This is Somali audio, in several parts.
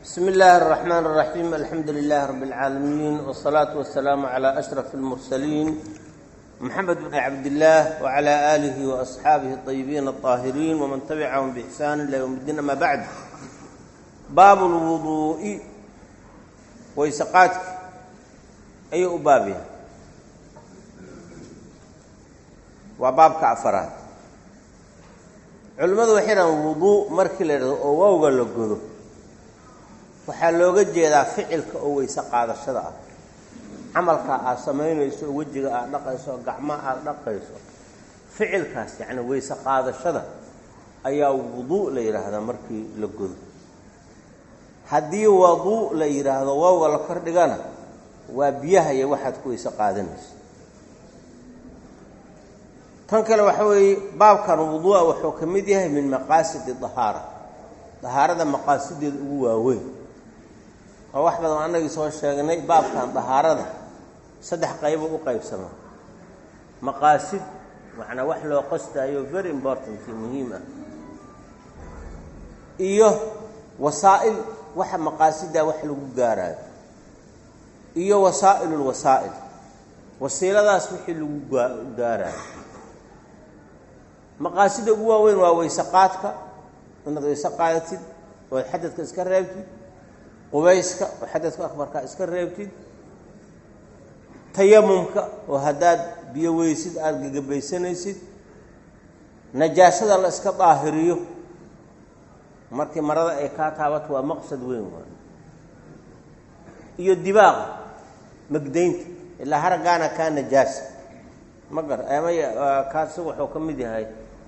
بسم الله الرحمن الرحيم. الحمد لله رب العالمين، والصلاة والسلام على أشرف المرسلين محمد بن عبد الله وعلى آله وأصحابه الطيبين الطاهرين ومن تبعهم بإحسان إلى يوم الدين. أما بعد، باب الوضوء ويسقاتك أي بابها وبابك أفراد علماء وحيرا الوضوء مركل أو وقلقه waxaa looga jeedaa ficilka oo weysa qaadashada ah, amalka aad sameynayso, wajiga aad dhaqayso, gacmaha aad dhaqayso, ficilkaas yani weysa qaadashada ayaa wudu la yiraahdaa markii la godo. haddii wudu la yiraahdo waa la kordhigana waa biyaha iyo waxaad ku weysa qaadanayso. tan kale waxa weeye baabkan wuduu'a wuxuu ka mid yahay min maqaasidi dahaarada maqaasideeda ugu waaweyn. wax badan anagii soo sheegnay baabkan dahaarada saddex qayb u qaybsama: maqaasid macna wax loo qastayo very important muhiim ah, iyo wasaa'il waxa maqaasida wax lagu gaarayo, iyo wasaa'ilul wasaa'il wasiiladaas wixii lagu gaarayo. maqaasida ugu waaweyn waa weysaqaadka, inaad weysa qaadatid oo xadadka iska reebtid, qubayska oo xadadka akbarka iska reebtid, tayamumka oo haddaad biyo weysid aad gagabaysanaysid, najaasada la iska daahiriyo markii marada ay ka taabato waa maqsad weyn waa, iyo dibaaqa magdaynta ilaa haragaana ka najaasa magar kaasi wuxuu ka mid yahay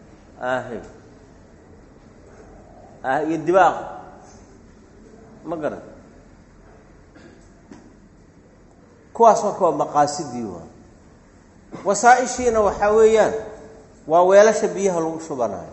iyo dibaaqa magar kuwaas marka waa maqaasidii waa. wasaa'ishiina waxaa weeyaan waa weelasha biyaha lagu shubanayo.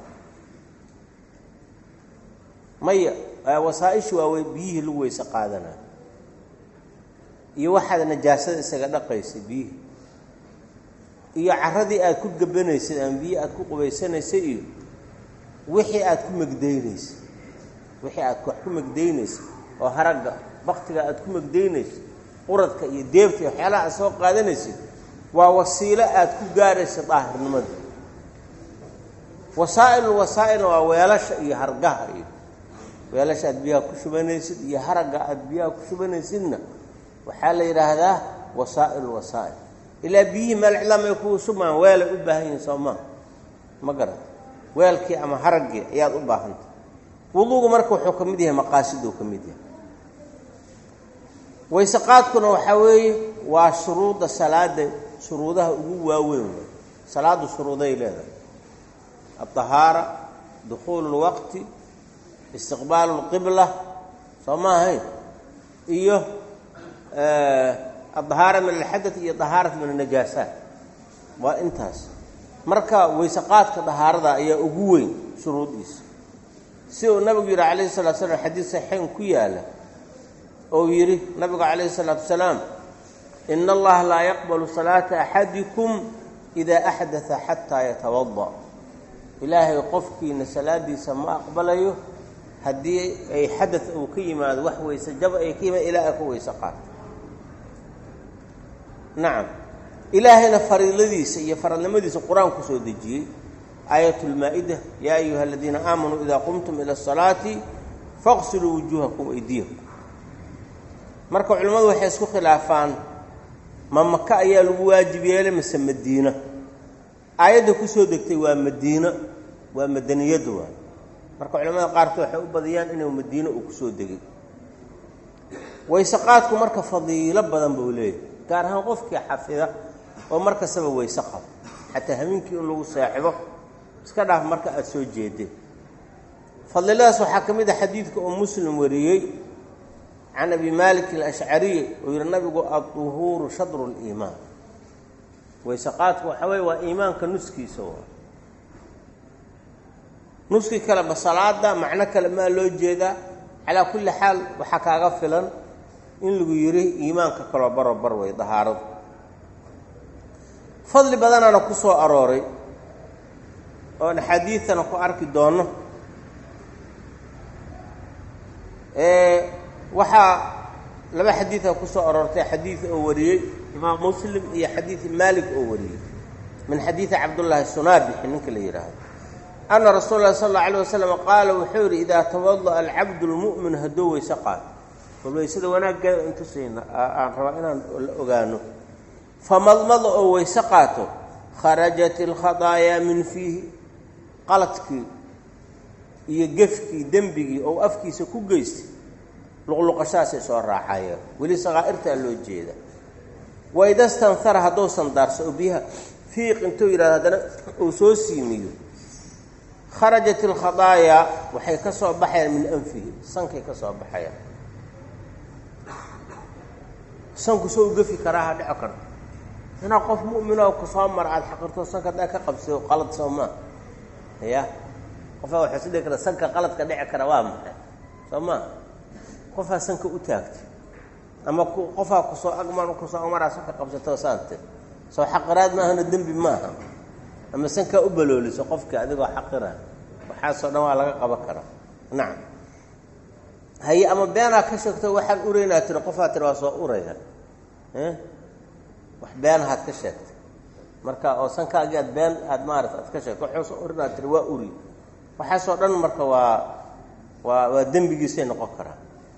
maya wasaa'ishi waa biyihii lagu weysa qaadanayo, iyo waxaad najaasada isaga dhaqaysay biyihi, iyo carradii aad ku gabanaysid ama biyi aad ku qubaysanaysay, iyo wixii aad ku magdaynaysay ku magdaynaysay oo haragga baktiga aad ku magdaynaysay, quradka iyo deebta waxyaalaha aad soo qaadanaysid waa wasiilo aad ku gaaraysa daahirnimada. wasaa'il waa weelasha iyo hargaha, iyo weelasha aad biyaha ku shubanaysid iyo haragga aad biyaha ku shubanaysidna waxaa la yidhaahdaa wasaa'il. ilaa biyihii meel cidlaam ay kuu shubmaan weelay u baahan yihiin soomaa ma garat, weelkii ama haraggii ayaad u baahantay. wuduugu marka wuxuu ka mid yahay maqaasiduu ka mid yahay. weysaqaadkuna waxaa weeye waa shuruudda salaada, shuruudaha ugu waaweyn wey. salaadu shuruuday leedahay: alطahaara, dukhuulu اlwaqti, istiqbaalu اlqibla, soo ma ahayn, iyo alطahaara min alxadath iyo طahaarat min الnajaasaat. waa intaas. marka weysaqaadka dahaarada ayaa ugu weyn shuruudiisa, si uu nabigu yidhi calayhi الsalatu slam xadiis saxiixayn ku yaala oo yidhi nabigu calayhi الsalaatu wasalaam: ina allaha laa yaqbalu salaata axadikum idaa axdatha xataa yatawada. ilaahay qofkiina salaadiisa ma aqbalayo haddii ay xadath uu ka yimaado, wax weyse jaba ay ka yimaado ilaa ay ku weyse qaato. nacam, ilaahayna fariidadiisa iyo faradnimadiisa qur-aan ku soo dejiyey. aayat lmaa-ida: yaa ayuha aladiina aamanuu idaa qumtum ila asalaati faqsiluu wujuuhakum waydiyakum. marka culimmadu waxay isku khilaafaan ma maka ayaa lagu waajib yeelay mase madiina. aayadda ku soo degtay waa madiina, waa madaniyadu waa. marka culimmada qaarkood waxay u badiyaan inuu madiina uu ku soo degay. weysaqaadku marka fadiilo badan buu leeyahay, gaar ahaan qofkii xafida oo markastaba weyse qabo, xataa habeenkii in lagu saaxibo iska dhaaf marka aad soo jeedeen. fadiladaas waxaa ka mid ah xadiidka oo muslim wariyey can abi malik alashcariy oo yidhi nabigu: adduhuuru shadru liimaan. weysaqaadku waxaa weye waa iimaanka nuskiisa waa. nuskii kaleba salaada macno kale maa loo jeedaa. calaa kulli xaal waxaa kaaga filan in lagu yidhi iimaanka kaloo barobar way dahaaradu. fadli badanaana ku soo arooray oon axaadiidtana ku arki doono. waxaa laba xadiida ku soo aroortay xadiid oo wariyey imaam muslim iyo xadiid maalik oo wariyey min xadiidi cabdullaahi sunaabixi ninka la yidhaahdo ana rasuula llahi sala allau alayh wasalam qaala wuxuu yidhi idaa tawada'a alcabdu lmu'min hadduu weyse qaato bal weysada wanaaggeeda intusayna aan rabaa inaan la ogaano famadmada oo weyse qaato kharajat alkhadaayaa min fiihi qaladkii iyo gefkii dembigii oo afkiisa ku geystay luqluqashaasay soo raaxayeen weli sakaa'irtaa loo jeeda waida stanhara hadduu sandaarso oo biyaha fiiq intuu yidhahdo haddana uu soo siimiyo kharajat alkhadaayaa waxay ka soo baxayaan min anfihi sankay ka soo baxayaan sanku soo gefi karaaha dhico karta inaa qof mu'minoo ku soo mara aada xaqirto sanka haddaa ka qabsado qalad soo maa ya qofaa waxaa sidhii kara sanka qaladka dhici kara waa maxay soo maa qofaa sanka u taagtay ama qofaa kusoo kusoo amaraa sanka qabsato saante soo xaqiraad maahana dembi maaha ama sankaa u balooliso qofkii adigoo xaqira waxaasoo dhan waa laga qaban karaa nacam haye ama beenaa ka sheegto waxaan uraynaa tiri qofaa tiri waa soo uraya wax beenahaad ka sheegtay marka oo sankaagii aad been aad maarata aad ka sheegto waxuu soo urinaa tiri waa uri waxaasoo dhan marka waa dembigiisay noqon karaa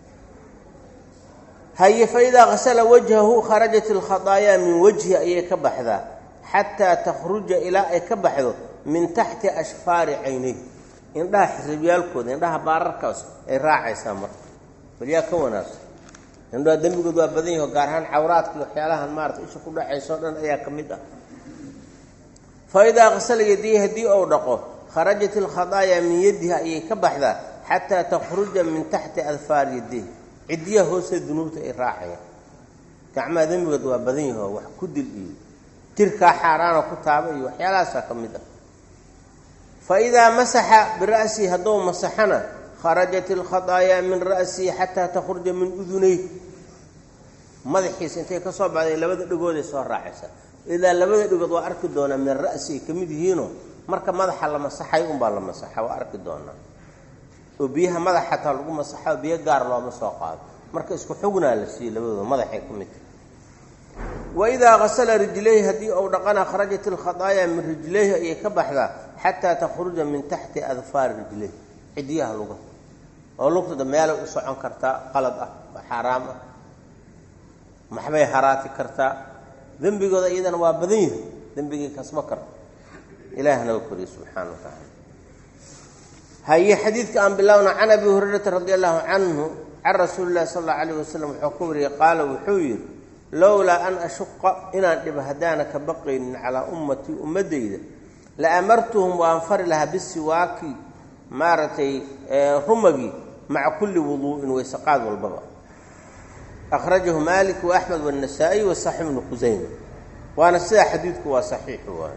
haye faidaa qasala wajhahu kharajat alkhadaayaa min wajhi ayay ka baxdaa xataa takhruja ilaa ay ka baxdo min taxti ashfaari caynayh indhaha xiribyaalkooda indhaha baararkaas ay raacaysaa marka balyaa ka wanaagsan indhaha dembigood waa badan yaho gaar ahaan cawraadka iyo waxyaalahan maarata isha ku dhacaysoo dhan ayaa ka mid ah faidaa qasala yadihi haddii ou dhaqo kharajat alkhadaayaa min yadiha ayay ka baxdaa xataa takhruja min taxti adfaar yadihi ciddiyaha hoose dunuubta ay raacayaan gacmaha dembigood waa badan yaho wax ku dil iyo tirkaa xaaraana ku taaba iyo waxyaalahaasaa ka mid ah fa idaa masaxa bira'sihi hadduu masaxana kharajat alkhadaayaa min ra'sihi xataa takhruja min udunayh madaxiisa intay ka soo baxday labada dhegooday soo raacaysaa idaa labada dhegood waa arki doonaa min ra'sihi ka mid yihiinoo marka madaxa la masaxay unbaa la masaxa waa arki doonaa oo biyaha madax xataa lagu masaxo biyo gaar looma soo qaado marka isku xugnaa la siiyey labadooda madaxay ka mid tahay waidaa qasala rijlayhi haddii ou dhaqana kharajat alkhadaayaa min rijlayhi ayay ka baxdaa xataa takhruja min taxti adfaari rijlayhi cidyaha luga oo lugtada meelay u socon kartaa qalad ah oo xaaraam ah maxbay haraati kartaa dembigooda iyadana waa badan yihi dembigii kasbo karta ilaahna u koriye subxaana wa tacaala haye xadiidka aan bilaawna can abi hurayrata radi allahu canhu can rasuuli llahi sala allau alayh wasalam wuxuu ka wariyey qaala wuxuu yidhi lowlaa an ashuqa inaan dhibo haddaana ka baqaynin calaa ummatii ummaddayda la amartuhum waan fari lahaa bisiwaaki maaragtay rumagii maca kulli wuduu'in waysaqaad walbaba akhrajahu maalik wa axmed waannasaa'iy wa saxiix ibnu qusayma waana sidaa xadiidku waa saxiixu waay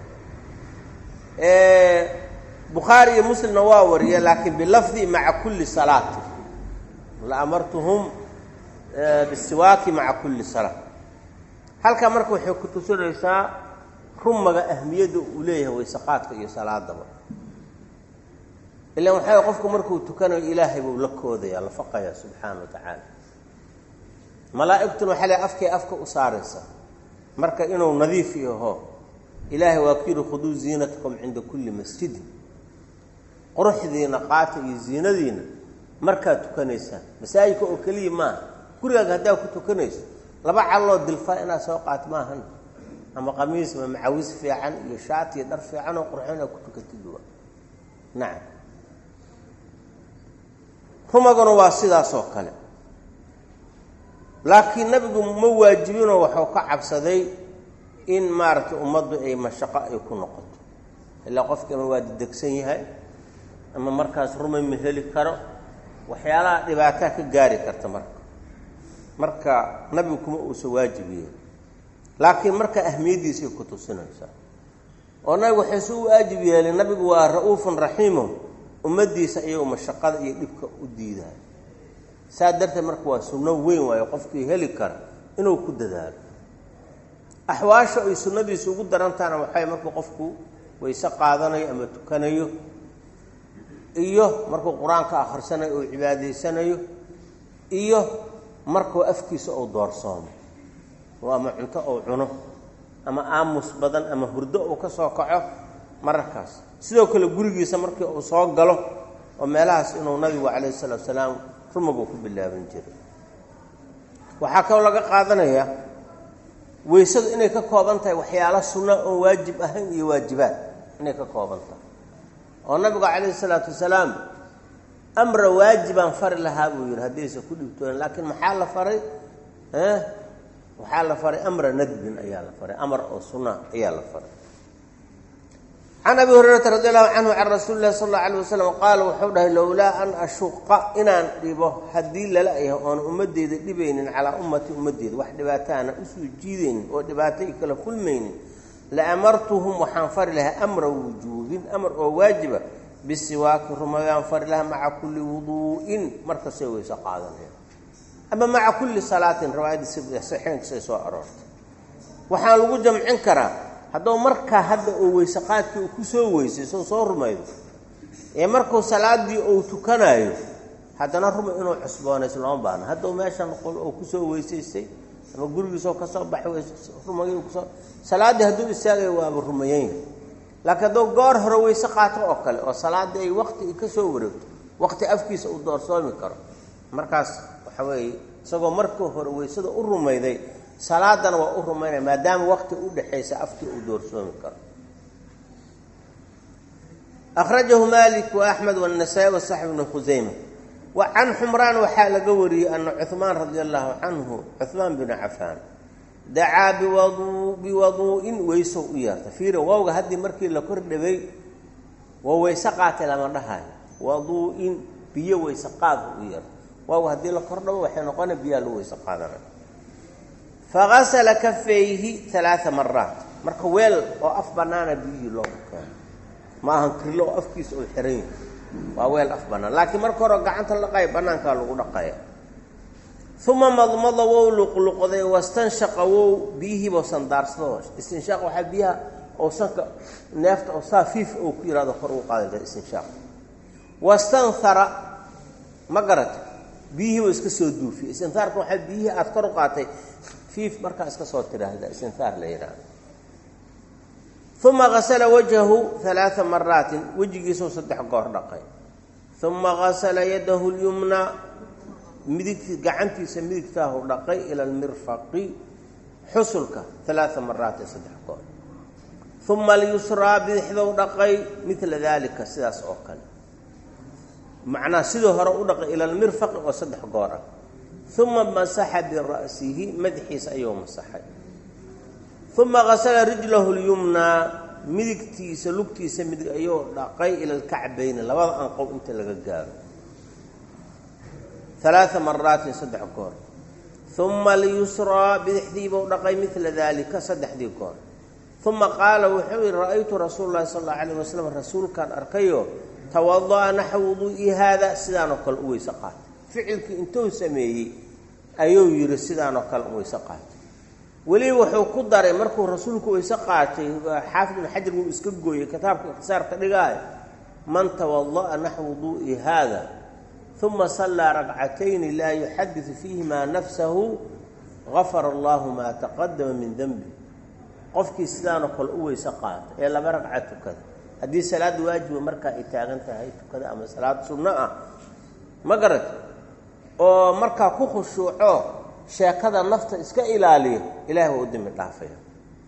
bukhaari iyo muslimna waa wariya laakiin bilafdi maca kulli salaati la amartuhum bisiwaaki maca kulli salaa halkaa marka waxay ku tusinaysaa rumaga ahmiyadda uu leeyahay waysaqaadka iyo salaadaba ilaan waxaa qofku markuu tukanayo ilaahay buu la koodaya la faqaya subxaana wa tacaala malaa'igtuna waxaa le afkay afka u saaraysa marka inuu nadiif yaho ilaahay waa ku yidhi khuduu ziinatakum cinda kulli masjidin quruxdiina qaata iyo ziinadiina markaad tukanaysaan masaajidka oo keliya maaha gurigaaga haddaa ku tukanayso laba calloo dilfaa inaad soo qaato maahan ama qamiis ama macawis fiican iyo shaati iyo dhar fiican oo qurxoon aad ku tukatid waa nacam rumaguna waa sidaasoo kale laakiin nabigu ma waajibinoo waxuu ka cabsaday in maaragtay ummaddu ay mashaqo ay ku noqoto ilaa qofki ama waa dedegsan yahay ama markaas rumay ma heli karo waxyaalaha dhibaataa ka gaari karta marka nabigu kuma uusa waajibiye laakiin marka ahmiyaddiisay ku tusinaysaa oo nabigu waxayse u waajib yeelay nabigu waa ra'uufun raxiimo ummaddiisa iyagoo mashaqada iyo dhibka u diidayo saa darteed marka waa sunno weyn waayo qofkii heli kara inuu ku dadaalo axwaasha ay sunnadiisa ugu darantaana waxay markuu qofku wayse qaadanayo ama tukanayo iyo markuu qur-aanka akhrisanayo oo cibaadaysanayo iyo markuu afkiisa uu doorsoomo oo ama cunto uu cuno ama aamus badan ama hurdo uu ka soo kaco mararkaas sidoo kale gurigiisa markii uu soo galo oo meelahaas inuu nabigu calayhi salaatu wasalaam rumagu ku bilaaban jiray waxaa kaloo laga qaadanayaa weysadu inay ka kooban tahay waxyaalo sunno oo waajib ahayn iyo waajibaad inay ka kooban tahay oo nabigu calayhi salaatu wasalaam amra waajiban fari lahaa buu yidhi haddaysa ku dhibtoon laakiin maxaa la faray waxaa la faray amra nadbin ayaa la faray amar oo sunna ayaa la faray can abi hurayrata radi allahu canhu can rasuuli illahi sal allau alay wasalam qaala wuxuu dhahay lowlaa an ashuqa inaan dhibo haddii lala yahay oona ummaddeeda dhibaynin calaa ummati ummaddeeda wax dhibaataana usoo jiidaynin oo dhibaato i kala kulmaynin la amartuhum waxaan fari lahaa amra wujuubin amar oo waajiba bisiwaaki rumayaan fari lahaa maca kulli wuduu'in markastay weyse qaadanaya ama maca kulli salaatin riwaayadda saxiixaynkaasay soo aroortay waxaan lagu jamcin karaa hadduu markaa hadda oo weyse qaadkii uu ku soo weysayso soo rumaydo ee markuu salaadii uu tukanayo haddana rumay inuu cusboonayso lama baahna hadduu meeshan qol oo ku soo weysaystay ama gurigiisoo ka soo baxay rumayay kusoo salaadii hadduu istaagayo waaba rumayeyn laakiin hadduu goor hore weyse qaato oo kale oo salaadii ay waqti ka soo wareegto waqti afkiisa uu doorsoomi karo markaas waxa weeye isagoo markii hore weysada u rumayday salaadana waa u rumaynaya maadaama waqti u dhaxaysa afkii uu doorsoomi karo akhrajahu malik wa axmed waannasaa'i wa saxib ibnu khusayma wa can xumraan waxaa laga wariyey ana cuhmaan radia allahu canhu cuhmaan binu cafaan dacaa biwaduu'in weyso u yeerta fiira waawga haddii markii la kor dhaway waa weyse qaatay lama dhahayo waduu'in biyo weyse qaad u yeerta waawga haddii la kor dhawo waxay noqona biyaa lagu weyse qaadanaya fagasala kafayhi 3 maraat marka weel oo af banaana biyihii loogu keeno ma ahan kirlo oo afkiisa uu xiran yahay waa weel af banaan laakiin marka hore gacanta la qay banaanka lagu dhaqaya uma madmada wuu luqluqday wastanshaqa wuu biyihii buu sandaarsado istinshaaq waxaa biyaha oo sanka neefta oo saafiif oo ku yiraahdo kor u qaadayda istinshaaq wastanthara magarat biyihii buu iska soo duufiyay istintaarka waxaa biyihii aad kor u qaatay fiif markaa iska soo tiraahda istintaar la yiraahdo uma ghasala wajhahu 3 maraatin wajigiisa 3 goor dhaqay uma ghasala yadahu al-yumna midig gacantiisa midigtaahu dhaqay ila al-mirfaqi xusulka 3 maraat 3 goor uma al-yusra bidixdu dhaqay mithla dalika sidaas oo kale macna sidoo hore u dhaqay ila al-mirfaqi oo 3 goor ah ثم مسح برأسه مدحيس أيوم مسحي ثم غسل رجله اليمنى مدكتيس لكتيس مدك أيوم دقي إلى الكعبين لوضع أنقو أنت لقال 3 مرات 3 كور ثم اليسرى بذحذيب ودقي مثل ذلك 3 كور ثم قال وحوي رأيت رسول الله صلى الله عليه وسلم الرسول كان أركيه توضأ نحو وضوئي هذا سدان كل ويسقات فعلك انتو سميه ayuu yiri sidaan oo kale uu isaqaat wali wuxuu ku daray markuu rasuulku uu isaqaatay xaafid ibn hajar uu iska gooyay kitaabka ikhtisaar ka dhigay man tawaddaa nahwu wudu'i hada thumma salla rak'atayn la yuhaddith fihima nafsuhu ghafara Allah ma taqaddama min dhanbi qofkii sidaan oo kale uu isaqaat ee laba ragcad tukada hadii salaad waajib marka ay taagan tahay tukada ama salaad sunna ah ma garat oo marka ku khushuuco sheekada nafta iska ilaaliyo ilaahay uu dimi dhaafaya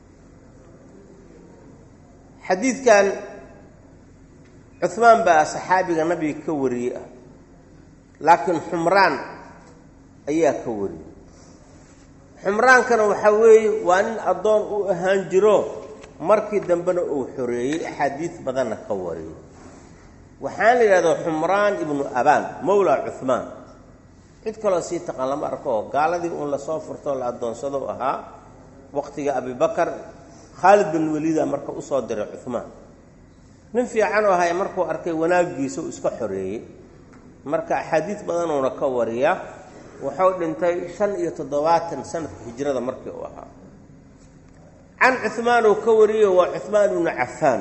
xadiidkan Uthman baa saxaabiga nabiga ka wariyay laakiin Humraan ayaa ka wariyay Humraan kana waxa weeye waa in adoon u ahaan jiro markii dambana uu xoreeyay xadiid badan ka wariyay waxaan la yiraahdaa Humraan ibn Aban mawla Uthman cid kale si taqaan lama arko gaaladii uu la soo furto la adoonsado ahaa waqtiga Abu Bakar Khalid bin Walid marka u soo diray Uthman nin fiican oo ahaa markuu arkay wanaagiisa uu iska xoreeyay marka xadiid badan oo ka wariya wuxuu dhintay 75 sanadka hijrada markii uu ahaa عن عثمان وكوري وعثمان بن عفان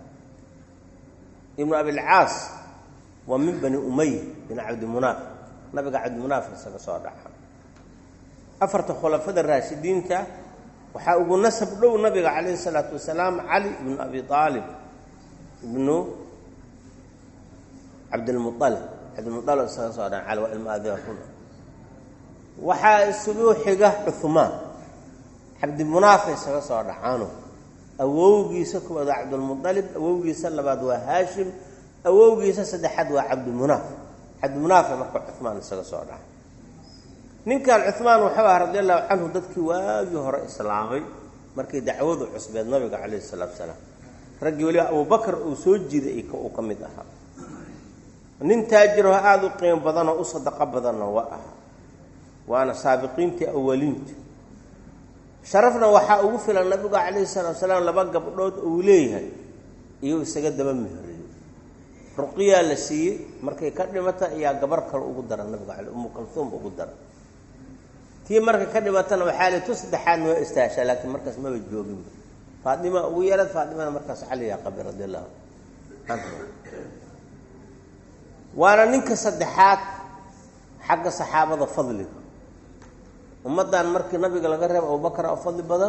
ابن أبي العاص ومن بني أمية بن عبد المناف نبي عبد المناف صار afarta khulafada raashidiinta waxaa ugu nasab dhow nabiga calayhi salaatu wasalaam cali ibnu abi aalib ibnu cabdilmualib isaga soo dhan cali waa ilma adeer runa waxaa isugu xiga cuhmaan cabdimunaaf isaga soo dhacaano awowgiisa koowaad waa cabdulmualib awowgiisa labaad waa haashim awowgiisa saddexaad waa cabdimunaaf marka cuhmaan isaga soo dhaca ninkan cuhmaan wuxuu ah radi allahu canhu dadkii waagii hore islaamay markay dacwadu cusbeed nabiga calayhi salaatu wasalaam raggii weliba abubakar uu soo jiiday uu ka mid ahaa nin taajiroo aada u qiimo badanoo u sadaqo badanna waa ahaa waana saabiqiintii awaliinta sharafna waxaa ugu filan nabiga calayhi salaatu wasalaam laba gabdhood uu leeyahay iyo isaga daba mehreeyey ruqiyaa la siiyey markay ka dhimata ayaa gabar kale ugu dara nabiga cali umu kalsuum ugu dara tii markay ka dhimatana waxaa le tu saddexaadna waa istaashaa laakiin markaas maba joogin faatima ugu yarad faatimana markaas caliyaa qabay radi allahu canhu waana ninka saddexaad xagga saxaabada fadliga ummaddan markii nabiga laga reebo abubakar oo fadli badan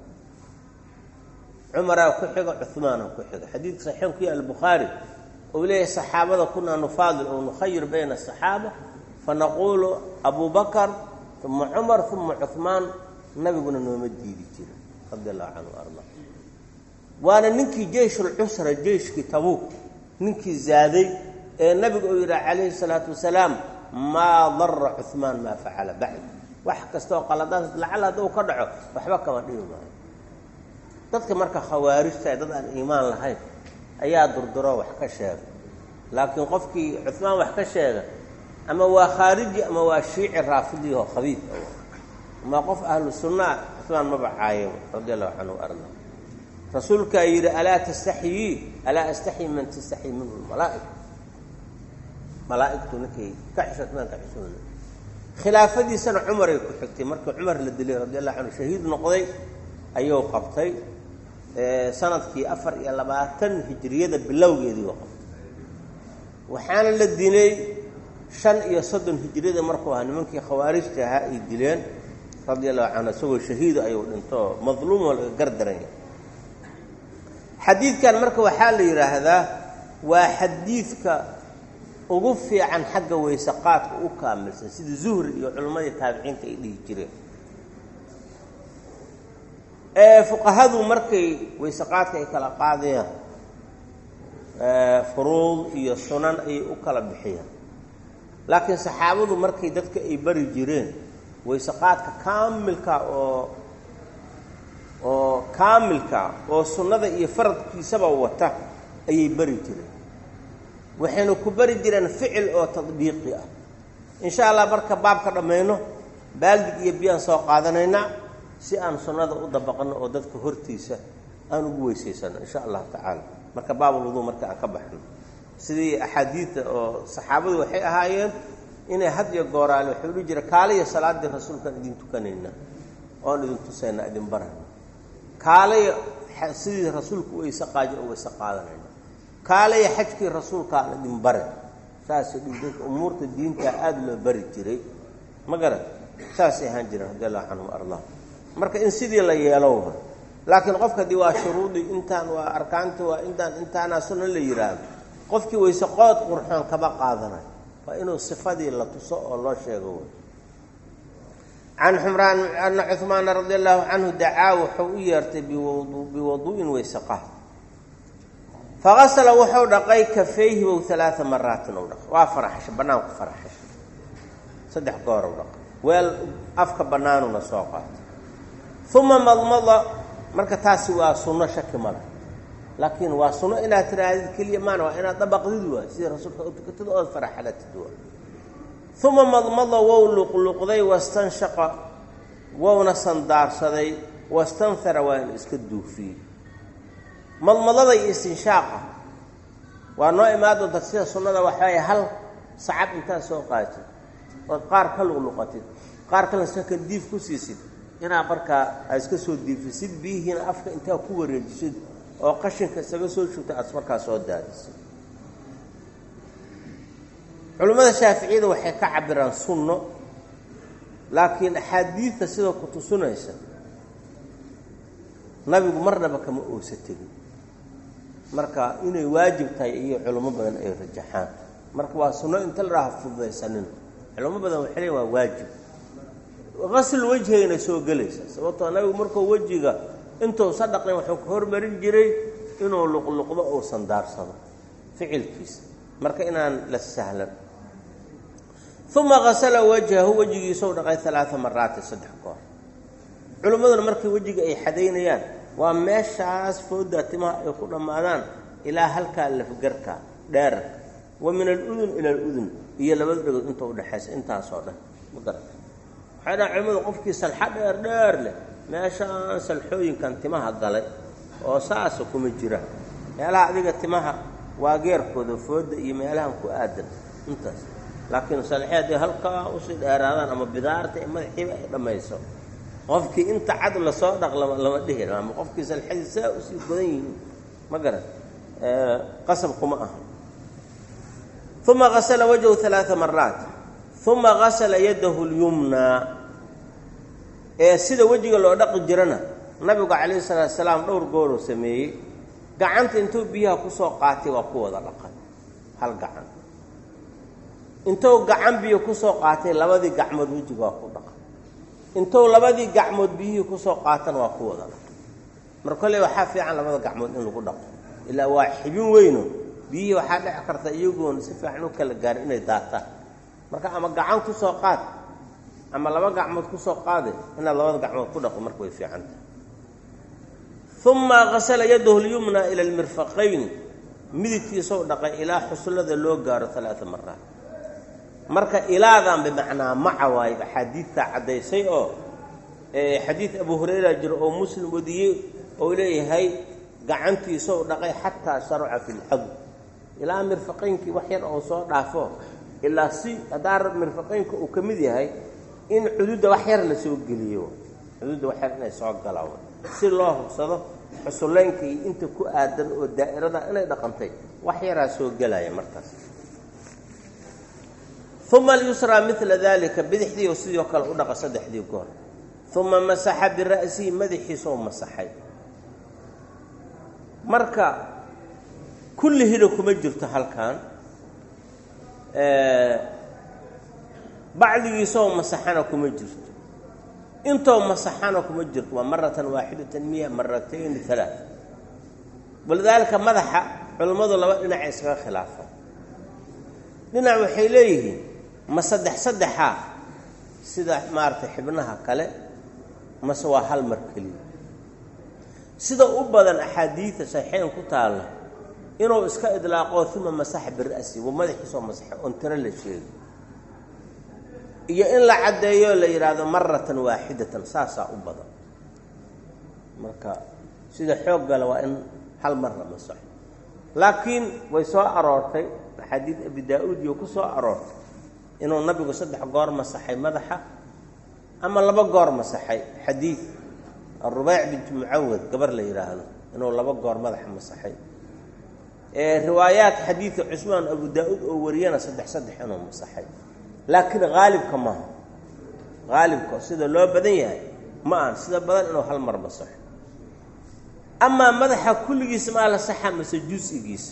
cumaraa ku xiga cuhmaana ku xiga xadiidka saxiixan ku yahay albukhaari uu leeyahay saxaabada kunaa nufaadil oo nukhayir bayna asaxaaba fanaquulu abubakar uma cumar uma cuhmaan nabiguna nooma diidi jira radi allahu canhu arda waana ninkii jeyshulcusra jeyshkii tabuuk ninkii zaaday ee nabiga uu yidhaha calayhi salaatu wasalaam maa dara cuhmaan maa facala bacd wax kastaoo qaladaas lacal hadduu ka dhaco waxba kama dhibi maayo dadka marka khawaarijta dad aan iimaan lahayn ayaa durduro wax ka sheega laakiin qofkii cuhmaan wax ka sheega ama waa khaariji ama waa shiici raafidiho khabiid ama qof ahlu sunnaa cuhmaan maba caayo radi allahu canhu arda rasuulkaa yidhi alaa astaxyi man tastaxyi minhu lmalaa'ika malaa'igtu ninkay ka xishoodmaan ka xishoona khilaafadiisana cumaray ku xigtay markii cumar la dilay radi allahu canhu shahiid noqday ayuu qabtay sanadkii 24 hijriyada bilowgeedii oo qabtay waxaana la dilay 35 hijriyada markuu ahaa nimankii khawaarijta ahaa ay dileen radi allahu canhu isagoo shahiid ayuu dhinto madluum oo laga gardaranya xadiidkan marka waxaa la yidhaahdaa waa xadiidka ugu fiican xagga weysaqaadka u kaamilsan sida zuhri iyo culimmadii taabiciinta ay dhihi jireen fuqahadu markay weysaqaadka ay kala qaadayaan furuud iyo sunan ayay u kala bixiyaan laakiin saxaabadu markay dadka ay bari jireen weysaqaadka kaamilka oo sunnada iyo faradkiisaba wata ayay bari jireen waxaynu ku bari jireen ficil oo tadbiiqi ah insha allah marka baabka dhammayno baaldig iyo biyaan soo qaadanaynaa si aan sunnada u dabaqano oo dadka hortiisa aan ugu weysaysano insha allah tacaala marka baabul wuduu marka aan ka baxno sidii axaadiidta oo saxaabadu waxay ahaayeen inay had iyo gooraale wuxuu dhihi jira kaaliya salaadii rasuulkaan idin tukanayna oon idin tusayna idin barayna kaaliya sidii rasuulku weyse qaajo oo weyse qaadanayna kaaliya xajkii rasuulkaan idin baray saasay dhigdadka umuurta diinta aada loo bari jiray ma garan saasay ahaan jireen radi allahu canhum ardaa marka in sidii la yeelo laakiin qofka dii waa shuruudii intaan waa arkaanta waa intaanaa sunna la yidhaahdo qofkii weyse qood qurxoon kama qaadanayo waa inuu sifadii la tuso oo loo sheego wey can xumraan ana cuhmaana radi allahu canhu dacaa wuxuu u yeertay biwaduu'in weyse qaad fagasala wuxuu dhaqay kafayhi bow 3 maraatin ou dhaqay waa faraxasha bannaanku faraxasha 3 goor ou dhaqay weel afka bannaanuna soo qaatay uma madmada marka taasi waa sunno shaki male laakiin waa sunno inaad tirahdid keliya maana waa inaad dabaqdid waa sida rasuulka u tukatid ood faraxalatid waa uma madmada wow luqluqday wastanshaqa wowna sandaarsaday wastanhara waa in iska duufiyey madmadada iyo istinshaaqa waa noo imaan doonta sida sunnada waxaay hal sacab intaad soo qaatid ood qaar ka luqluqatid qaar kalena saka diif ku siisid inaad markaa aad iska soo diifisid biyihiina afka intaa ku wareejisid oo qashinka isaga soo shugta aad markaa soo daadisid culimmada shaaficiyada waxay ka cabiraan sunno laakiin axaadiidta sida ku tusinaysa nabigu marnaba kama uusa tegin marka inay waajib tahay iyo culamo badan ay rajaxaan marka waa sunno inta la raaha fududaysanin culamo badan waxay leeyihiin waa waajib ghasl wajhigana soo galaysa sababtoo nabigu markuu wajiga intuu sadaqay wuxuu ka hormarin jiray inuu luqluqdo oo sandaarsado ficilkiisa marka inaan la sahlan thumma ghasala wajhahu wajigiisa dhaqay 3 maraat 3 goor culimaduna markii wajiga ay xadeynayaan waa meeshaas fooda timaha ay ku dhamaadaan ilaa halka lafgarka dheer wa min al-udun ila al-udun iyo labada dhagood inta u dhaxaysa intaas oo dhan mudarrad waxayna culimadu qofkii salxa dheer leh meeshaan salxooyinkan timaha galay oo saas kuma jira meelaha adiga timaha waa geerkooda fooda iyo meelahan ku aadan intaas laakiin salxeed halka u sii dheeraadaan ama bidaarta ee madaxiiba ay dhamayso qofkii inta cad la soo dhaqlama lama dhihin ama qofkii salxiisa u sii godan yihiin ma garan qasab kuma ah thumma ghasala wajhahu 3 marrat thumma ghasala yadahu al-yumna sida wajiga loo dhaqi jirana nabiga kaleey salaam dhowr goor oo sameeyay gacanta intuu biyaha ku soo qaatay waa ku wada dhaqan hal gacan intuu gacan biyo ku soo qaatay labadii gacmood wajiga waa ku dhaqan intuu labadii gacmood biyo ku soo qaatan waa ku wada dhaqan marka kale waxa fiican labada gacmood in lagu dhaqo ilaa waa xibin weyno biyo waxa dhici karta iyagoon si fiican u kala gaar inay daataan marka ama gacan ku soo qaad ama laba gacmood ku soo qaade ina labada gacmood ku dhaqo markay fiican thumma ghasala yadahu al-yumna ila al-mirfaqayn midkiisa oo dhaqay ilaa xusulada loo gaaro 3 maraat marka ilaadan bimacnaa maca waay xadiidta cadaysay oo xadiid Abu Hurayra jir oo Muslim wadiyay oo leeyahay gacantiisa oo dhaqay hatta shar'a fil had ilaa mirfaqaynki wax yar oo soo dhaafo ilaa si adar mirfaqaynka uu kamid yahay in xuduudda wax yar la soo geliyo xuduudda wax yar inay soo galaawo si loo hubsado xusuleynka inta ku aadan oo daa'irada inay dhaqantay wax yar soo galaya markaas ثم اليسرى مثل ذلك بدحدي وسيدي وكل ودق صدحدي goor ثم مسح برأسه مدحيسو مسحay marka kullihiina kuma jirto halkan bacdigiisoo masaxana kuma jirto intoo masaxana kuma jirto waa maratan waahidatan 100 maratayn 3 walidaalka madaxa culimadu laba dhinac isaga khilaafan dhinac waxay leeyihiin ma saddexa sida maartay xibnaha kale ma soo hal mar kaliya sida u badan axaadiita saxiixan ku taala inuu iska idlaaqo thuma masax bir'asi wa madaxiisa masax on tara la sheego iyo in la cadeeyo la yiraahdo maratan waahidatan saasa u badan marka sida xoog gal waa in hal mar la masax laakiin way soo aroortay xadiid Abi Daawud iyo ku soo aroortay inuu nabigu 3 goor masaxay madaxa ama 2 goor masaxay xadiid الربيع بنت معوذ قبر لا يراهdo inuu 2 goor madaxa masaxay riwaayaat xadiid Usman Abu Daawud oo wariyana 3 inuu masaxay laakiin gaalibka sida loo badan yahay ma aan sida badan inuu hal mar masaxo ama madaxa kulligiisa ma la saxa masjuusigiisa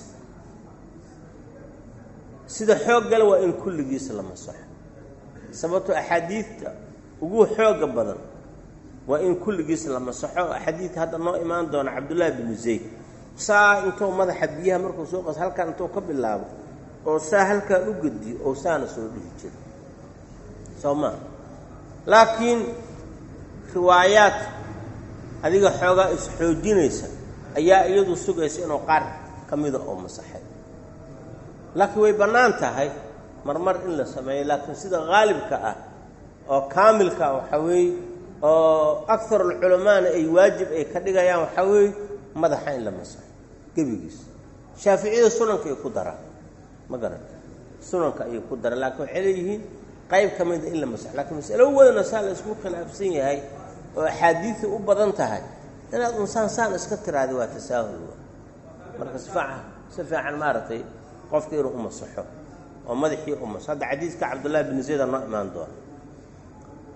sida xoog gal waa in kulligiisa la masaxo sababtoo ahadiidta ugu xoog badan waa in kulligiisa la masaxo xadiid hadda noo imaan doona Abdullah ibn Zayd saa intuu madaxa biyaha markuu soo qas halkan intuu ka bilaabo oo saa halka u gudbiyo oo saana soo dhihi jiray sooma laakiin riwaayaat adiga xoogaa is xoojinaysa ayaa iyadu sugaysa inuu qaar kamida oo masaxay laakiin way banaan tahay marmar in la sameeyo laakiin sida gaalibka ah oo kaamilka waxa weey oo akthar ulama ay waajib ay ka dhigayaan waxa weey madaxa in la masaxo gabigiis shaafiiciyada sunanka ay ku daraan ma garan sunanka ay ku daraan laakiin waxay leeyihiin qayb kamid in la masaxo laakiin mas'alo wadana saal isku khilaafsan yahay oo xadiis u badan tahay inaad insaan saan iska tiraado waa tasaahul marka sifaacan maaratay qofkii inuu masaxo oo madaxii masaxo hada xadiiska Abdullah ibn Zayd anoo imaan doona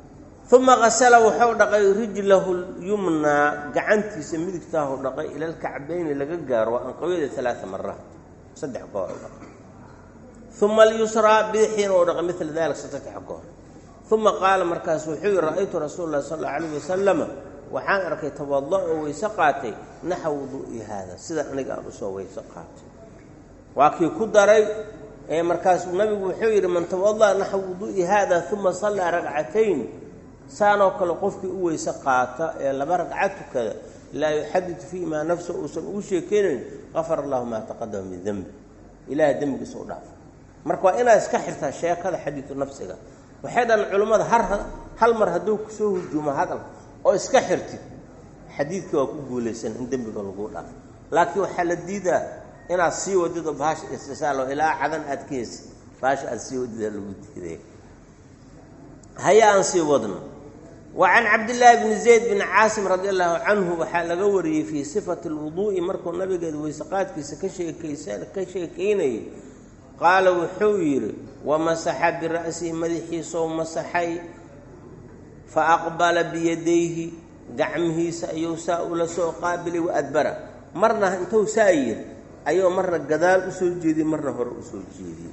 ثم غسل وحو دقي رجله اليمنى قعنتي سميدكتاه دقي الى الكعبين لغا غار وان قويده 3 مرات صدح قول ثم اليسرى بحين ودقي مثل ذلك 6 قول ثم قال مركز وحي رايت رسول الله صلى الله عليه وسلم وحان اركي توضؤ ويسقاتي نحو وضوء هذا سدا انغا اسو ويسقاتي واكي كدري مركز النبي وحي من توضؤ نحو وضوء هذا ثم صلى ركعتين سانو كل قفكي او ويس قاتا لبا ركعتو كذا لا يحدث فيما نفسه او شيكين غفر الله ما تقدم من ذنب الى ذنب سو داف marka ina iska xirtaa sheekada xadiidu nafsiga waxadan culimada hal mar haduu ku soo hujumo hadal oo iska xirtid xadiidka waa ku guuleysan in dambiga lagu dhaaf laakiin waxa la diidaa ina sii wadido baash istisaalo ilaa cadan adkeys baash sii wadido lagu diiday هيا أنسي وضن وعن عبد الله بن زيد بن عاصم رضي الله عنه وحال غوري في صفة الوضوء مركو النبي قد ويسقات كشي كيني قال وحوير ومسح برأسه مدحي صوم مسحي فأقبل بيديه قعمه سأيوساء لسوء قابل وأدبر مرنا انتو ساير أيو مرة قدال أسول جيدي مرة هر أسول جيدي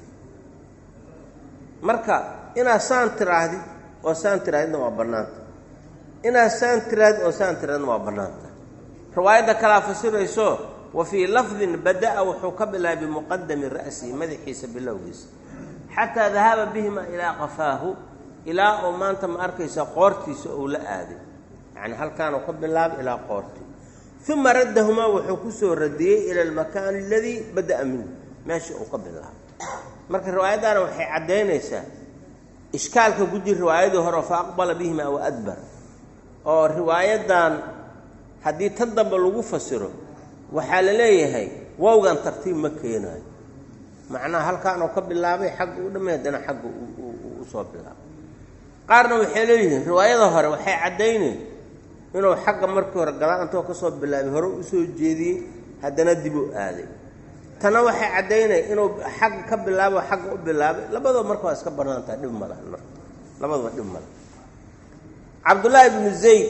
مركا إنا سانتراهدي وسانتراهدي نوع برنانتا إنا سانتراهدي وسانتراهدي نوع برنانتا رواية كلا فسير يسوه وفي لفظ بدأ وحكب الله بمقدم الرأس مدحي سبيلوغيس حتى ذهب بهما إلى قفاه إلى أمان تم أركيس قورتي سؤول آدي يعني هل كانوا قبل الله إلى قورتي ثم ردهما وحكسوا رديه إلى المكان الذي بدأ منه ماشي قبل الله marka riwaayadana waxay cadeynaysaa iskaalka gudi riwaayadu hore faaqbala bihima aw adbar oo riwaayadan hadii tan dambe lagu fasiro waxa la leeyahay wawgan tartiib ma keenay macna halkaan oo ka bilaabay xaq u dhameedana xaq u soo bilaabay qaarna waxay leeyihiin riwaayada hore waxay cadeynay inuu xaq markii hore galaanto ka soo bilaabay hore u soo jeediyay hadana dib u aaday tana waxay cadeynay inuu xaq ka bilaabo xaq u bilaabay labadaba markaa iska banaanta dhib ma laha labadaba dhib ma laha Abdullah ibn Zayd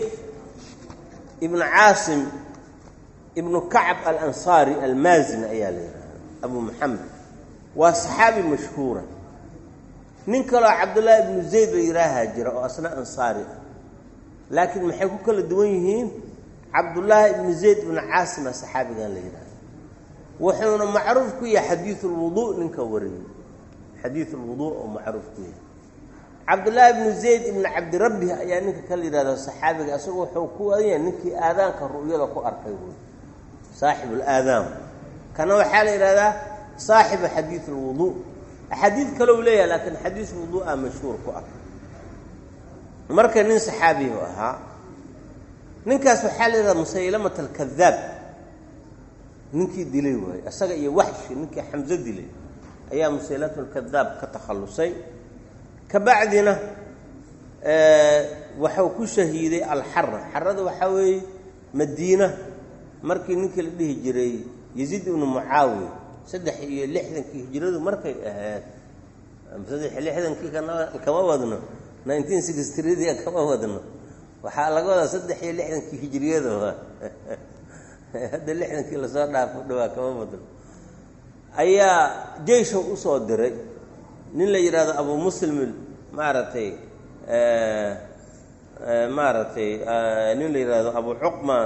ibn Asim ibn Ka'b al-Ansari al-Mazini ayali Abu Muhammad wa sahabi mashhura ninkala Abdullah ibn Zayd yiraha jira oo asna Ansari laakiin maxay ku kala duwan yihiin Abdullah ibn Zayd ibn Asim sahabigan la yiraahdo وحنا معروف كي حديث الوضوء منك وري حديث الوضوء ومعروف كي عبد الله بن زيد بن عبد ربه يعني كل هذا الصحابي اسوق حكوا يعني اذان كرؤيه كو اركاي صاحب الاذان كانوا حال هذا صاحب حديث الوضوء حديث كلو ليه لكن حديث الوضوء مشهور كو ارك marka nin saxaabi ah ninkaas waxa la yiraahdaa Musaylama al-Kadhab ninkii dilay way asaga iyo wahshi ninkii Hamza dilay ayaa Musaylama al-Kadhab ka takhalusay ka bacdina waxa ku shahiiday al-Harra harrada waxa way Madiina markii ninkii la dhihi jiray Yazid ibn Muawiya 360 hijradu markay ahayd 360 kama wadno 1963 kama wadno waxa laga wadaa 360 hijriyada hada 60 la soo dhaafo dhawaa kama wadno ayaa jeesho u soo diray nin la yiraahdo Abu Muslim maaratay nin la yiraahdo Abu Uqma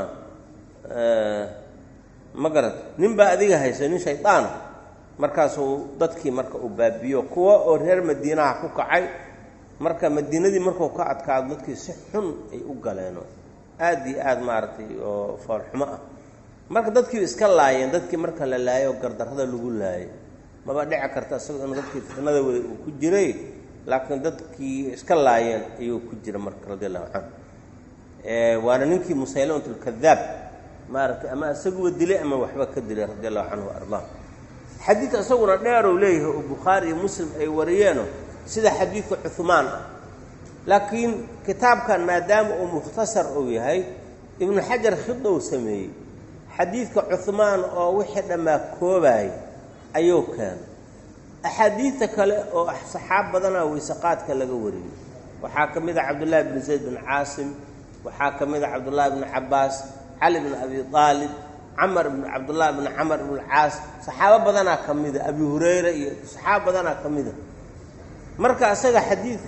magarat nin ba adiga haysan nin shaytaan markaas uu dadkii marka u baabiyo kuwa oo reer Madiina ku kacay marka Madiinadii markuu ka adkaado dadkii si xun ay u galeeno aad iyo aad maaratay oo farxuma ah marka dadkii iska laayeen dadkii marka la laayo gardarrada lagu laayay maba dhici karta asagoo in dadkii fitnada way ku jiray laakiin dadkii iska laayeen ayuu ku jira marka radiyallahu anhu waana ninkii Musaylama al-Kadhab maaratay ama asagoo dilay ama waxba ka dilay radiyallahu anhu arda حديث أصورنا دارو ليه البخاري ومسلم أي وريانه سيدا حديث عثمان لكن كتاب كان ما دام مختصر أوي هاي ابن حجر خضه وسميه حديث عثمان أو وحد ما كوباي أيوه كان أحاديثك أو صحاب بدنا ويسقات كلا جوري وحاكم إذا عبد الله بن زيد بن عاصم وحاكم إذا عبد الله بن عباس علي بن أبي طالب عمر بن عبد الله بن عمر بن العاص صحابة بدنا كميدة أبي هريرة صحابة بدنا كميدة مركا أسجى حديث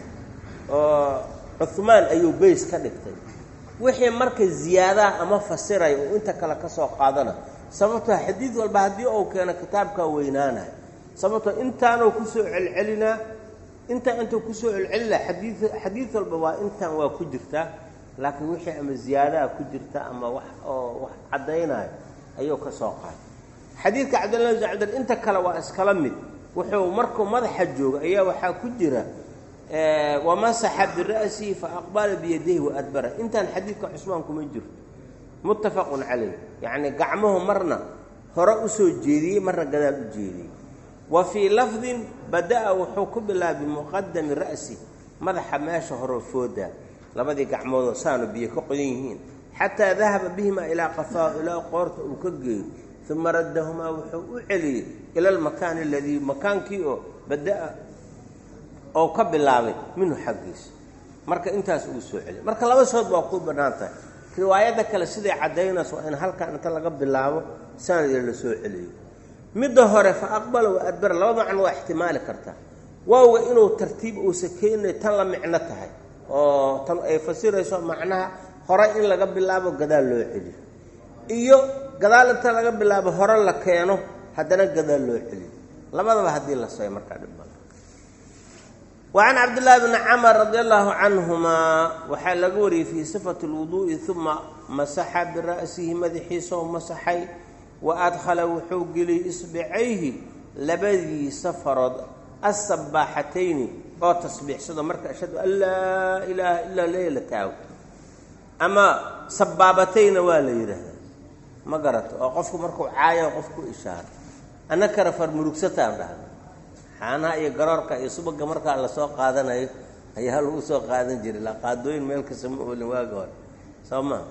عثمان أيوب بيس كدكتي وحي مركز زيادة أما فسره وأنت كلا كسر قادنا سببتها حديث والبهدي أو كان كتابك وينانا سببتها أنت أنا وكسوع العلنا أنت وكسوع العلة حديث البوا أنت وكجرته لكن وحي أما زيادة كجرته أما وح عدينا أيوه كسر قاد حديث عبد الله بن عبد أنت كلا وأسكلمت وحو مركو مضح الجوج أيوه وحا كجرة ومسح برأسه فأقبل بيديه وأدبره أنت الحديث عثمانكم يجر متفق عليه يعني قعمه مرنا هرأسه الجيدي مرة قدام الجيدي وفي لفظ بدأ وحكم الله بمقدم رأسه مضح ما شهر الفودة لبدي قعمه صانوا بيكقليهين حتى ذهب بهما إلى قفاه إلى قرط وكجي ثم ردهما وعلي إلى المكان الذي مكان كيو بدأ أو قبل الله منه حقيس مركا أنتاس وسوعلي مركا لما صوت بقول بناته رواية كلا سيدي عدينا سواء هل كان تلا قبل الله سنة اللي سوعلي مدهور فأقبل وأدبر لو معنى احتمال كرته وهو إنه ترتيب وسكين تلا معنتها أو تلا فسير يسوع معناها هراء إن لقبل الله وقدال له علي إيو قدال تلا قبل الله بهراء لك يانو هدنا قدال له علي لما ذا هدي الله صحيح مركا دبل وعن عبد الله بن عمر رضي الله عنهما وحال قوري في صفة الوضوء ثم مسح برأسه مدحيسه ومسحي وأدخل وحوق لي إصبعيه لبذي سفر الصباحتين أو تصبيح صدى مركة أشهد أن لا إله إلا ليلة تعود أما صبابتين واليده ما قرأت وقفكم مركو عاية وقفكم إشارة أنا كرفر ملوكستان لها أنا يقررك يسبق مركا على سوق قادنا هي هل سوق قادن جري لا قادوين ملك سمو اللي واقول سما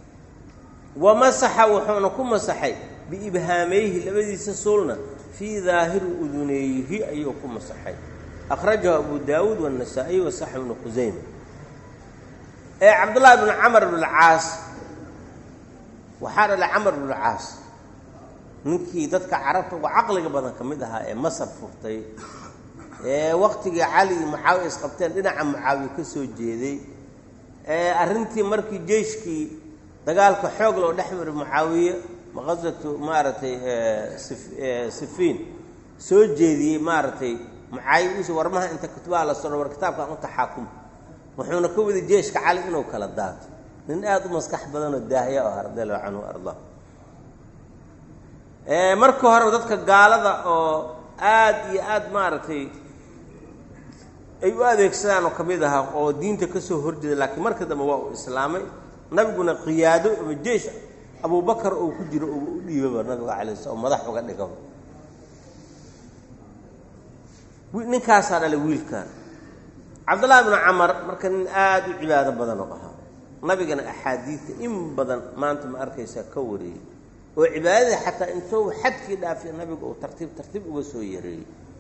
ومسح وحنكم مسحي بإبهاميه الذي سسولنا في ظاهر أذنيه أيكم مسحي أخرجه أبو داود والنسائي وصححه ابن خزيمة عبد الله بن عمرو بن العاص وحار لعمر بن العاص ninkii dadka carabta ugu aqliga badan kamid ahaa ee Masar furtay waqtigii Ali Muawiya isqabteen dhinaca Muawiya ka soo jeeday arintii markii jeeshkii dagaalka xoog loo dhaxmar Muawiya maqasatu maaratay Sifiin soo jeediyay maaratay Muawiya warmaha inta kutubaa la soo war kitaabka uu taxakum wuxuuna ka wadi jeeshka Ali inuu kala daato nin aad u maskax badan oo daahiya oo ardaylo anuu arda marka hore dadka gaalada oo aad iyo aad maaratay ay u adeegsadaan oo kamid ah oo diinta ka soo horjeeda laakiin marka dambe waa uu islaamay nabiguna qiyaado ama jeesh Abu Bakar oo ku jiro oo u dhiibay nabiga Caleys oo madax uga dhigo ninkaas dhalay wiilkan Abdullah ibn Umar markan aad u cibaado badan oo ahaa nabigana ahadiith in badan maanta ma arkaysa ka wariyay وعبادة حتى انتو حد كده في النبي ترتيب وسو يري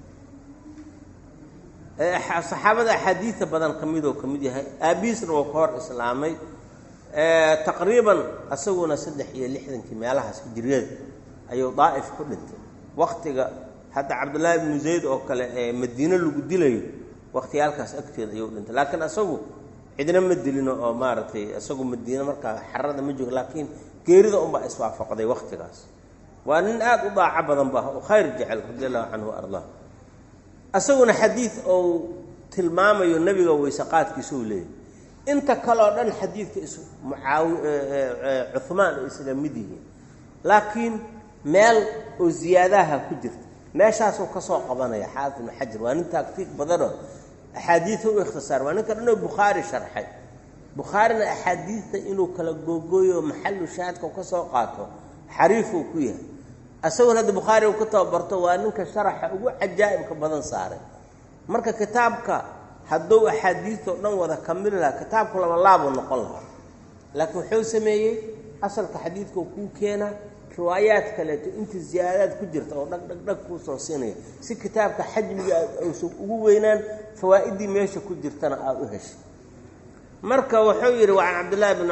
صحابة حديث بدن كميدي هاي أبيس وقار إسلامي تقريبا أسونا سدح هي لحظة كمالها سجريد أيو ضائف كلنت وقت حتى عبد الله بن زيد أو مدينة اللي قد لي وقت يالكاس أكتر أيو لنت لكن أسوه عندنا مدينة أو مارتي أسوه مدينة مركا حرد مجوه لكن geerida umba iswaafaqday waqtigaas waa nin aad u baax badan baa oo khayr jecel radiyallahu anhu arda asaguna xadiis oo tilmaamayo nabiga weysaqaadkiisa uu leeyahay inta kale oo dhan xadiiska isu Uthman islaamidihi laakiin meel oo ziyaadaha ku jirta meeshaas oo ka soo qabanaya xaafid ibn Hajar waa nin taktiik badan axaadiis oo ikhtisaar waa ninka dhan Bukhari sharxay بخارنا أحاديث إنه كلا جوجو محل شاهد كوكسو قاطو حريف وكويه أسوي هذا بخاري وكتاب برتوان كشرح وعجائب كبدن صار مركا كتابك حدو أحاديث نوذا كمل لها كتابك لما الله ونقلها لكن حو سميه أصل كحديث كوكينا روايات كلت أنت زيادات كجرت أو نك كوسوسينية سي كتابك حجم أو وينان فوائدي ماشي كجرتنا أوهش marka wuxuu yidhi waa can cabdillaahi bni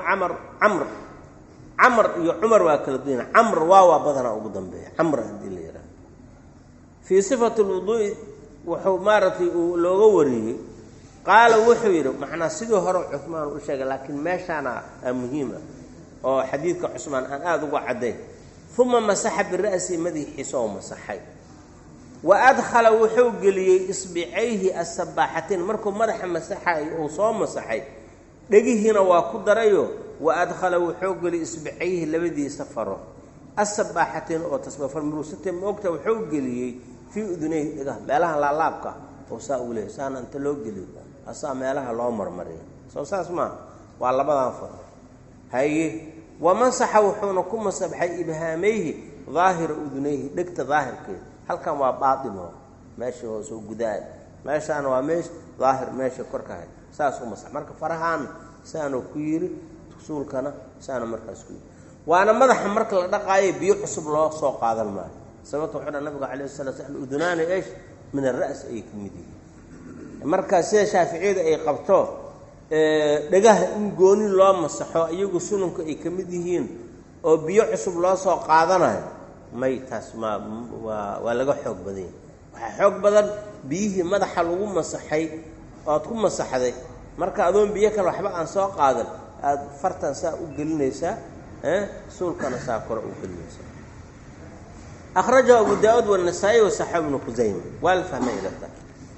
camr iyo cumar waa kala duwana camr waa badanaa ugu dambeeya camr haddii la yidhaahdo fii sifati lwuduu'i wuxuu maaragtay uu looga wariyey qaala wuxuu yidhi macnaa sidii hore cusmaan u sheegay laakiin meeshaana muhiim ah oo xadiidka cusmaan aan aada uga caddayn uma masaxa bira'si madaxiisa oo masaxay wa adkhala wuxuu geliyey isbicayhi asabaaxatain markuu madaxa masaxay uu soo masaxay dhegihiina waa ku darayo wa adkhala wuxuu geliyey isbicayhi labadiisa faro asabaaxatain oo tasbafar murusate moogta wuxuu geliyey fii udunayhi dhegah meelaha laalaabka oo saa uu leeyahy saana inta loo geliyo asaa meelaha loo marmariya soo saas maaha waa labadan faro haye wamasaxa wuxuuna ku masabxay ibhaamayhi daahira udunayhi dhegta daahirkeeda halkan waa baatino meesha hoosoo gudaad meeshaana waa meesha daahir meesha korkahay saas u masax marka farahaan saanoo ku yiri suulkana saana markaas ku yiri waana madaxa marka la dhaqaayo biyo cusub loo soo qaadan maayo sababta wuxuu nabiga calayhi salaatu wasallam udunaani eesh min ar-ra's ay kamid yihiin marka sida shaaficiyada ay qabto dhagaha in gooni loo masaxo iyagu sununka ay kamid yihiin oo biyo cusub loo soo qaadanayo may taas waa laga xoog badan waxaa xoog badan biyihii madaxa lagu masaxay ood ku masaxday marka adoon biyo kale waxba aan soo qaadan aad fartan saa u gelinaysaa suulkana saa kore u gelinaysaa akhrajahu abu daawud والنسائي وصححه ابن خزيمة والفهم إلى ذلك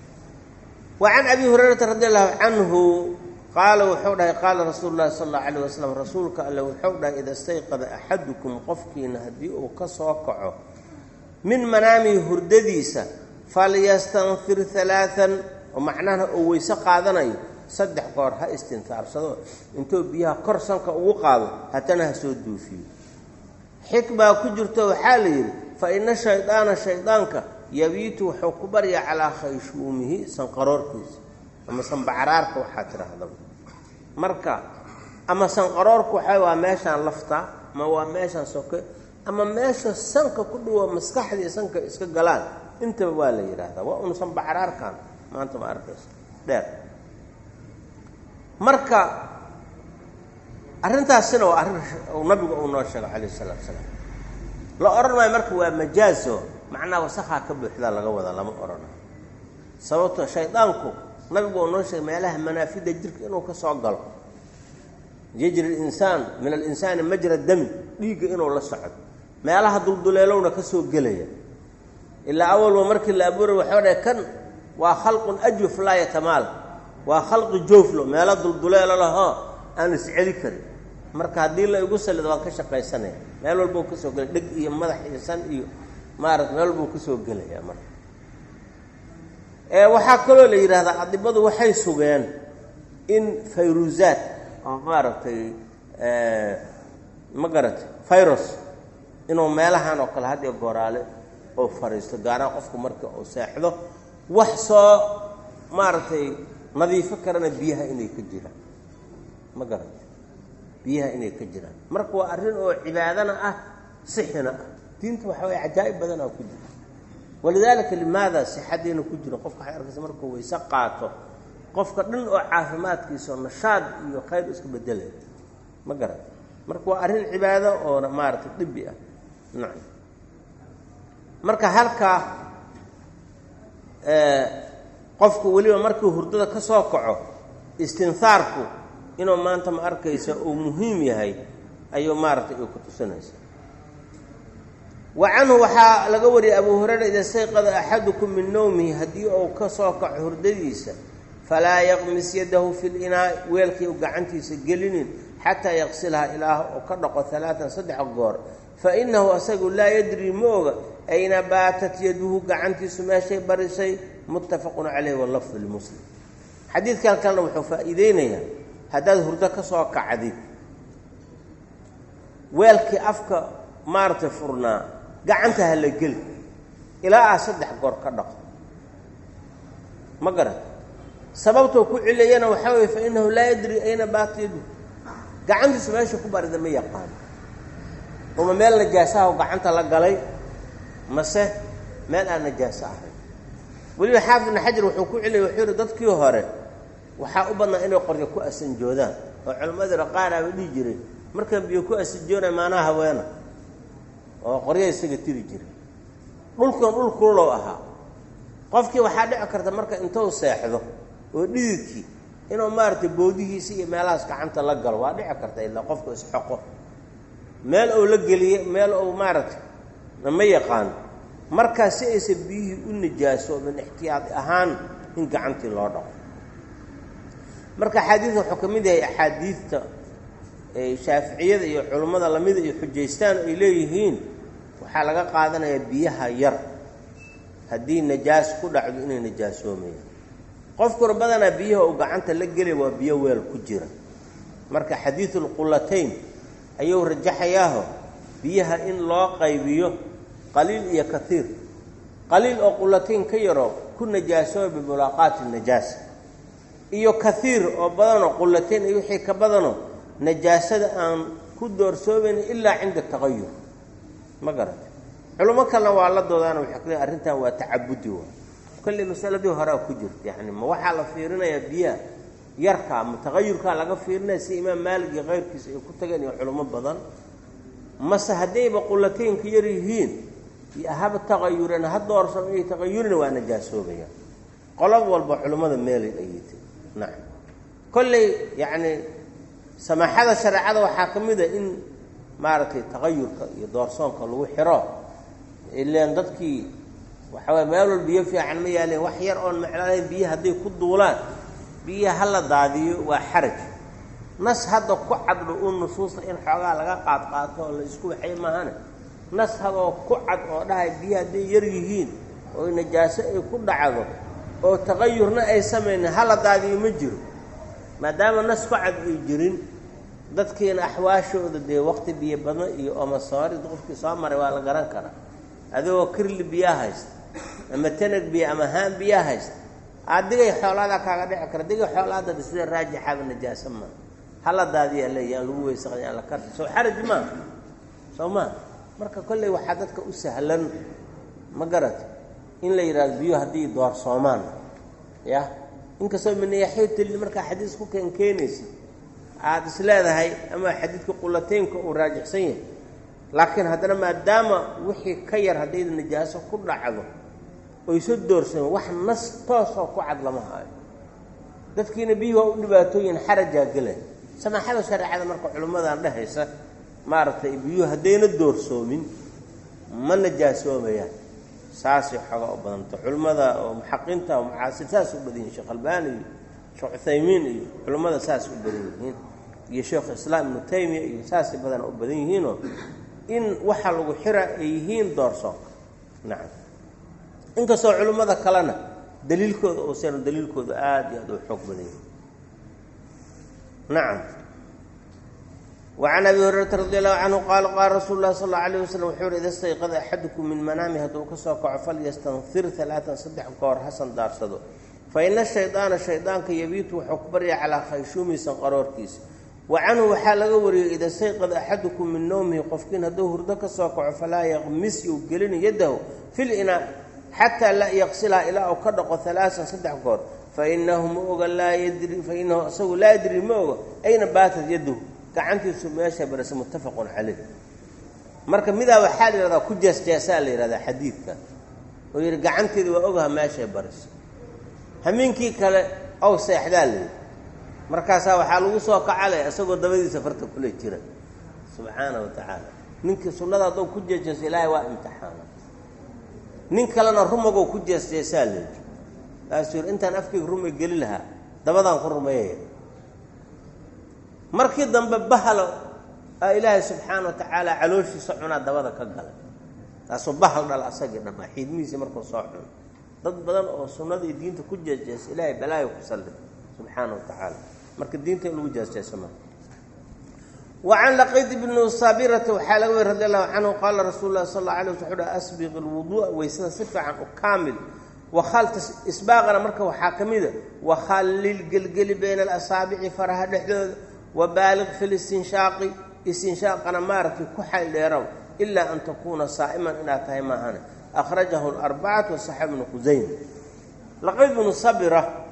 وعن أبي هريرة رضي الله عنه قال وحوده قال رسول الله صلى الله عليه وسلم رسولك الله وحوده إذا استيقظ أحدكم قفكين هديئه كصاقعه من منامه هردديسة فليستنثر ثلاثا ومعناه أويسا قادناي صدح قارها استنثار صدق انتو بيها قرصنك وقاضي هتنها سودو فيه حكمة كجرته حالي فإن الشيطانك يبيت حكبري على خيشومه سنقراركيس أما سنبعرارك وحاتر هذا مركا أما سنقرارك وحاوى ماشان لفتا ما هو ماشان سوكي أما ماشان سنك كله مسكح دي سنك إسك قلال انت بوالي هذا وأنه سنبعرارك ما أنت معرفش دير مركا أرنتها السنة ونبي ونوشك عليه الصلاة والسلام لا أرنا مركا ومجازه معناه وسخها كبه حدا لغوضا لما أرنا سببت شيطانكم نبي ونوشك ما لها منافذ يجرك إنه كسعقل يجري الإنسان من الإنسان مجرى الدم ليك إنه لصعد ما لها دلدلالون كسوق قليا إلا أول ومرك اللي أبور وحوله كان وخلق أجوف لا يتمال وخلق جوفله ما لها دلدلال لها أنا سعيد كريم marka hadii la igu salido waan ka shaqaysanay meel walba uu ka soo galay dhig iyo madax iyo san iyo maarad meel walba uu ka soo galay marka waxa kaloo la yiraahdaa adibadu waxay sugeen in fayruzaat oo maartay magarat virus inuu meelahan oo kala hadii goraale oo fariisto gaaraan qofku marka uu seexdo wax soo maartay nadiifo karana biyaha inay ka jiraan magarat biyaha inay ka jiraan marka waa arin oo cibaadana ah sixina diintu waxa way ajaayib badan oo ku jira walidaalka limaada sixadiina ku jira qofka xirkiisa markuu weysa qaato qofka dhan oo caafimaadkiisa nashaad iyo khayr isku bedelay ma garan marka waa arin cibaado oo maartay dibi ah nacam marka halka qofku waliba markuu hurdada ka soo kaco istinsaarku inuu maanta ma arkaysa oo muhiim yahay ayuu maartay ku tusanaysa وعنه وحا laga wariyo Abu Hurayra ida sayqada ahadukum min nawmihi hadii uu ka soo kaco hurdadiisa fala yaqmis yadahu fil ina weelkii uu gacantiisa gelinin hatta yaqsilha ilaah oo ka dhaqo 3 goor fa innahu asagu la yadri mooga ayna baatat yaduhu gacantiisu meeshay barisay muttafaqun alayhi wal lafz al muslim hadithkan kalena wuxuu faa'iideynaya hadaad hurdo ka soo kacdid weelkii afka maarta furnaa gacanta hala gal ilaa 3 goor ka dhaqo ma garan sababtu ku cilayna waxa way fa innahu la yadri ayna baatidu gacantiisa meesha ku barida ma yaqaan oo meel najaasaha oo gacanta la galay mase meel aan najaasa ahayn wali xaafidna xajar wuxuu ku cilay wuxuu dadkii hore waxaa u badnaa inay qoryo ku asanjoodaan oo culimmadii raqaanaaba dhihi jiray markaan biyo ku asanjoonay maanaha haweena oo qoryo isaga tiri jiray dhulkan dhul kululow ahaa qofkii waxaa dhici karta marka intuu seexdo oo dhididkii inuu maaragtay boodihiisa iyo meelahaas gacanta la galo waa dhici karta ilaa qofku isxoqo meel uu la geliye meel uu maaragtay ma yaqaan markaa si aysan biyihii u nijaasoomin ixtiyaad ahaan in gacantii loo dhaqo marka axaadiidka wuxuu ka mid yahay axaadiidta shaaficiyada iyo culummada lamida iyo xujaystaan ay leeyihiin waxaa laga qaadanayaa biyaha yar haddii najaas ku dhacdo inay najaasoomayaan qofkuna badanaa biyaha uu gacanta la gelay waa biyo weel ku jira marka xadiidulqulatayn ayuu rajaxayaaho biyaha in loo qaybiyo qaliil iyo kaiir qaliil oo qulatayn ka yaroo ku najaasooba bimulaaqaati najaasa iyo kaiir oo badanoo qulatayn iyo wixii ka badanoo najaasada aan ku doorsoobayn ilaa cinda taqayur ma garata culimo kalena waa la doodaan waxay ku leeyihin arrintan waa tacabudi waa kolley masaladii horea ku jirta yacni ma waxaa la fiirinayaa biyaha yarka ama taqayurkaa laga fiirinaya si imaam maalig iyo keyrkiisa ay ku tageen iyo culimo badan mase haddayba qulataynka yar yihiin haba taqayureen ha doorsamo iyo taqayurina waa najaasoobayaan qolob walba culimmada meelay ayitay nacam kolley yacni samaaxada shareecada waxaa ka mid a in maaragtay taqayurka iyo doorsoonka lagu xiro ilaan dadkii waxa waye meel wal biyo fiican ma yaaleen wax yar oon maclaalayn biyo hadday ku duulaan biyaha ha la daadiyo waa xaraj nas hadda ku cadho u nusuusta in xoogaa laga qaadqaato oo la isku waxay maahane nas hadoo ku cad oo dhahay biyo hadday yar yihiin oo najaaso ay ku dhacdo oo taqayurna ay samaynin ha la daadiyo ma jiro maadaama nas ku cad ay jirin dadkiina axwaashooda dee waqti biyo badan iyo omasoorid qofkii soo maray waa la garan karaa adigoo kirli biyaa haysta ama tanag biyo ama haan biyaa haysta adigay xoolaada kaaga dhici kara digay xoolaada sida raajixaba najaaso ma hala daadiyaa leeyaan lagu weysaqayaan la karta soo xaraj ma soo ma marka kolley waxaa dadka u sahlan ma garata in la yidhaahdo biyo haddii doorsoomaan ya inkastoo minayaxyoteli markaa xadiis ku keenkeenaysa aada is leedahay ama xadiidka qulataynka uu raajixsan yahay laakiin haddana maadaama wixii ka yar haddayda najaaso ku dhacdo oyso doorsameen wax nas toosoo ku cad lama haayo dadkiina biyuhu waa u dhibaatooyin xarajaa gelay samaaxada shareecada marka culimmadan dhehaysa maaragtay biyuhu haddayna doorsoomin ma najaasoomayaan saasay xooga u badanta culimmada oo muxaqiinta oo mucaasir saas u badan yihin sheekh albaani iyo sheekh cuthaymiin iyo culimmada saas u badan yihiin iyo sheekh islaam ibnu taymiya iyo saasay badana u badan yihiinoo in waxa lagu xira ay yihiin doorsoonka nacam inkastoo culimmada kalena daliilkooda uusan daliilkooda aada iyo aada u xoog badan yihin nacam وعن أبي هريرة رضي الله عنه قال قال رسول الله صلى الله عليه وسلم وxuu hi إda اstayqada أxaduكم min manaami hadduu ka soo kaco falyastanfir 3 saddex goor hasan daarsado faإna الشhayطaana shayطaanka yabiitu wuxuu ku barya calىa khayshuumiisa qaroorkiisa wacanhu waxaa laga wariyey ida stayqada أxaduكum min nowmihi qofkiin hadduu hurdo ka soo kaco falaa yaqmis yuu gelin yadahu fi linaa xataa laa yaqsilhaa ilaa uu ka dhaqo 3 saddex goor fainahu ma oga fainahu isagu laa yadri ma oga ayna baatat yadahu gacantiisu meesha barase muttafaqun caleyh marka midaa waxaa la yidhahdaa ku jeesjeesaa la yidhahdaa xadiidka oo yidhi gacanteeda waa ogaha meeshay barase hamiinkii kale ow seexdaa la yidhi markaasaa waxaa lagu soo kacalay isagoo dabadiisa farta kule jira subxaana wa tacaala ninkii sunnada haddou ku jeesjeeso ilaahay waa imtixaana nin kalena rumagoo ku jeesjeesaa la yidhi kaasuu yidhi intaan afkayga rumay geli lahaa dabadaan ku rumeeyaya markii dambe bahalo aa ilaahay subxaana wa tacaala calooshiisa cunaa dabada ka galay taasoo bahal dhal asagii dhammaa xiidmihiisii markuu soo cuno dad badan oo sunnada iyo diinta ku jeesjeesa ilaahay balaayo ku sallid subxaana wa tacaala marka diinta in lagu jeesjeesa marka وعن لقيط بن صابرة waxaa laga wari رضي الله عنه قال رsuل الله صلى الله عليه وسلم أسبغ الوضوء waysada si fiican u kaamil وkhalt isbaaqana marka waxaa ka mida وkhallil gelgeli bayna الأصaabici faraha dhexdooda وبالغ في الاستنشاaq استنشاaqana maaragtay ku xayl dheerow إلا أن تكuuna صaaئما inaad tahay maahane أخرجه الأربعة وصحيح بن خuزaym لqيط بن صبرة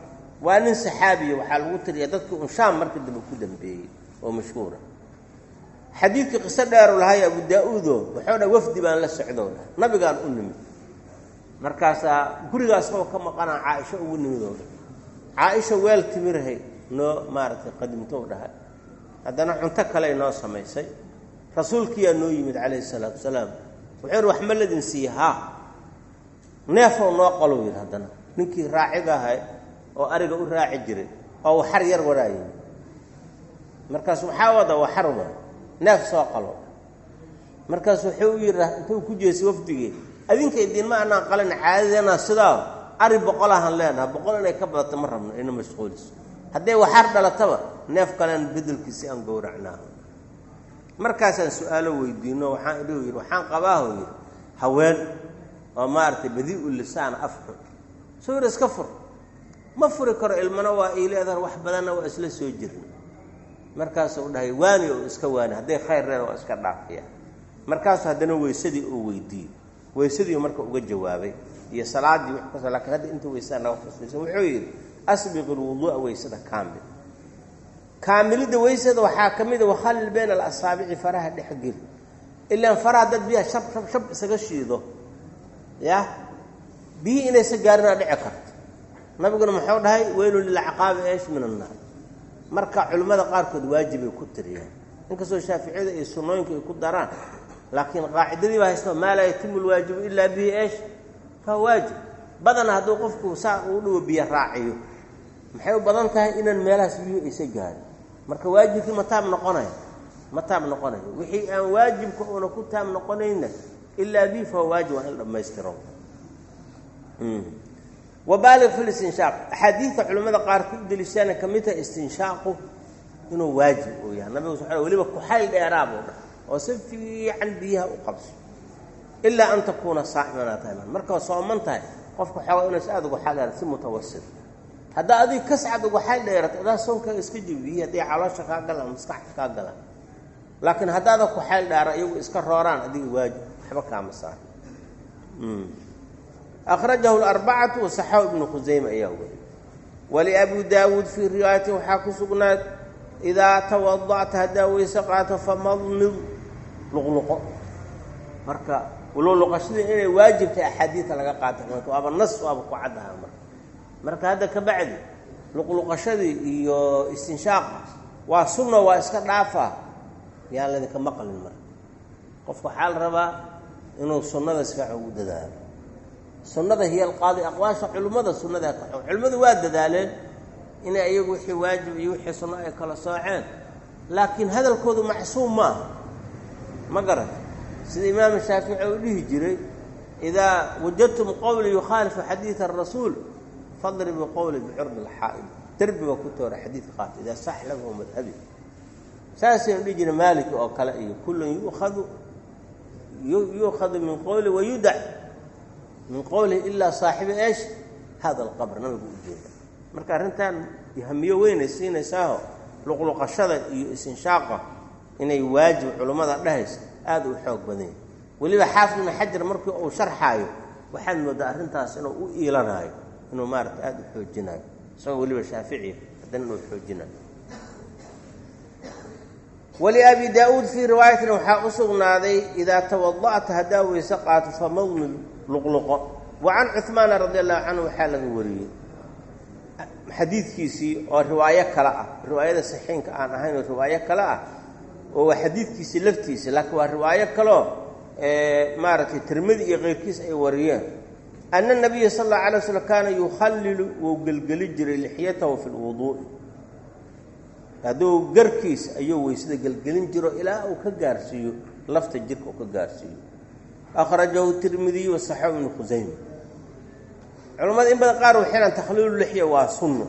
وأن صحابي وحال وتر يدك شام مركز بكودن بي ومشهورة حديث قصة دار الهاي أبو داود وحول وفد بان للسعودة نبي قال أنمي مركزا قرية أصلا كما قنا عائشة أنمي دول عائشة ويل تمرهي نو مارتي قدمته لها هذا نحن تكلي ناس ما يسي رسولك يا نو يمد عليه الصلاة والسلام وحير وحمل دنسيها نافع وناقلوا هذا نكي راعيها هاي أو أرجع راعي جري أو حرير وراي مركز محاوضة وحرمة نفس وقلوا مركز حوير أنتوا كجيس وفدي أذنك الدين ما أنا قلنا عادنا صدام أريب بقولها لنا بقولنا كبرت مرة من إنه مشغول هذا وحرد على طبع ناف قلنا بدل كيسان جورعناه مركز سؤاله ويدينه وحان قباه هوان ومارتي بديء اللسان أفر سورة كفر ما فرق المنوى إلى هذا واحد بدنا وأسلس وجرنا مركز وده واني وإسكواني هذا خير لنا وإسكر عافية مركز هذا نوى سدي ويدي ويسدي ومركز وجه جوابي هي صلاة دي وحكي لكن هذا أنت ويسان وفصل وحوير أسبق الوضوء ويسد كامل ده ويسد وحاكم ده وخلي بين الأصابع فرها اللي حقير إلا أن فرها ده بيها شب سجشي ده يا بيه إن سجارنا لعكرت ما بيقولوا محاول هاي ويلوا للعقاب إيش من النار مركع علماء قاركود واجب يكتر يعني إنك سو الشافعي يسمونك يكون داران لكن قاعدة دي وهي ما لا يتم الواجب إلا به إيش فهو واجب بدنا هذا قفكوا ساعة ولو بيراعيه محاول بدنتها إن الملاس بيو يسجار مركع واجب في متام نقناه وحي أن واجب كونه كتام نقنينه إلا به فهو واجب وإلا ما يسترون وبالغ في الاستنشاق حديث علماء قاركود دليشان كميته استنشاقه إنه واجب يعني النبي سبحانه ولي كحيل إعرابه وصفي عن بيها وقبس إلا أن تكون صائما تماما مركز صومنتها قفك حاول نسأل وحاجة متوسط هذا أذي كسعد وحيل إعراب إذا صنك إسكجي بيه دي على شكا قلا مستحف قلا لكن هذا كحيل إعراب يو إسكراران أذي واجب حبك عم صار أخرجه الأربعة وصححه ابن خزيمة أيوه ولأبي داود في روايته وحاكو سقنات إذا توضعت هدا ويسقعت فمضمض لغلق مركا ولو لقشدي إنه واجب في أحاديث لقى قاتل وأبا النص وأبا قعدها مركا هذا كبعد لقشدي استنشاق وسنة وإسكت عافا يا الذي كمقل المرء قف حال ربا إنه السنة يسفع ودذال السنة هي القاضي أقواش علماء السنة علماء واد ذلك إن يوحي واجب يوحي صنائع كلا صاعين لكن هذا الكود معصوم ما قرأ سيد الإمام الشافعي له جري إذا وجدتم قول يخالف حديث الرسول فاضربوا قوله بعرض الحائط تربي وكتور حديث قاتل إذا صح له مذهبي ساسي يجي مالك أو كلائي كل يؤخذ من قوله ويدع من قوله إلا صاحب إيش هذا القبر نقول جيدا مركا رنتان يهميه وين يسين يساهو لقلق الشذا استنشاقه إنه يواجب علماء الدهس هذا حق بدين واللي حافظ من حجر مركي أو شرحايه وحن مدار رنتاس إنه إيلاناي إنه مارت هذا حجنا سوى اللي الشافعي هذا حجنا ولأبي داود في رواية وحاقصنا ذي إذا توضأت هداوي سقعت فمضمل لقلق وعن عثمان رضي الله عنه حال وري حديث كيسي أو رواية كلاء رواية صحيحين كأن هاي رواية كلاء وحديث كيسي لفتيس لكن رواية كلاء مارتي ترمذي غير كيس أي وريان أن النبي صلى الله عليه وسلم كان يخلل وقلقل جري لحيته في الوضوء هذا قركيس أيوه ويسد قلقلين جرو إلى أو كجارسيو لفت الجرك أو كجارسيو أخرجه الترمذي والصحيح ابن خزيمة علماء إن بدأ قالوا حين تخليل اللحية وسنة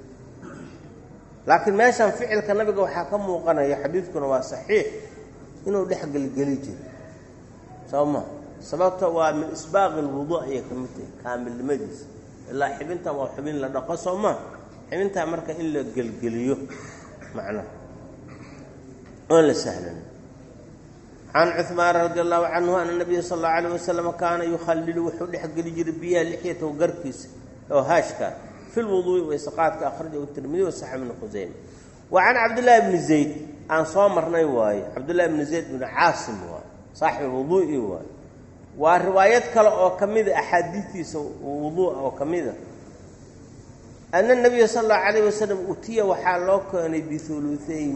لكن ما شان فعل كالنبي وحاكم وقنا يا حديثكم وصحيح إنه لحق الجليجي سوما سببته ومن إسباغ الوضوء هي كامل المجلس إلا حبنتها وحبين لدقة سوما حبنتها مركا إلا الجلجليو معناه ولا سهلا عن عثمان رضي الله عنه أن النبي صلى الله عليه وسلم كان يخلل وحول حق الجربية لحيته وقركيس أو هاشكا في الوضوء وإسقاط أخرجه الترمذي وصححه ابن خزيمة. وعن عبد الله بن زيد عن صامر واي عبد الله بن زيد بن عاصم صاحب الوضوء واي وروايات كلا أو كميدة أحاديث وضوء أو كميدة أن النبي صلى الله عليه وسلم أتي وحالوك أن بثلثي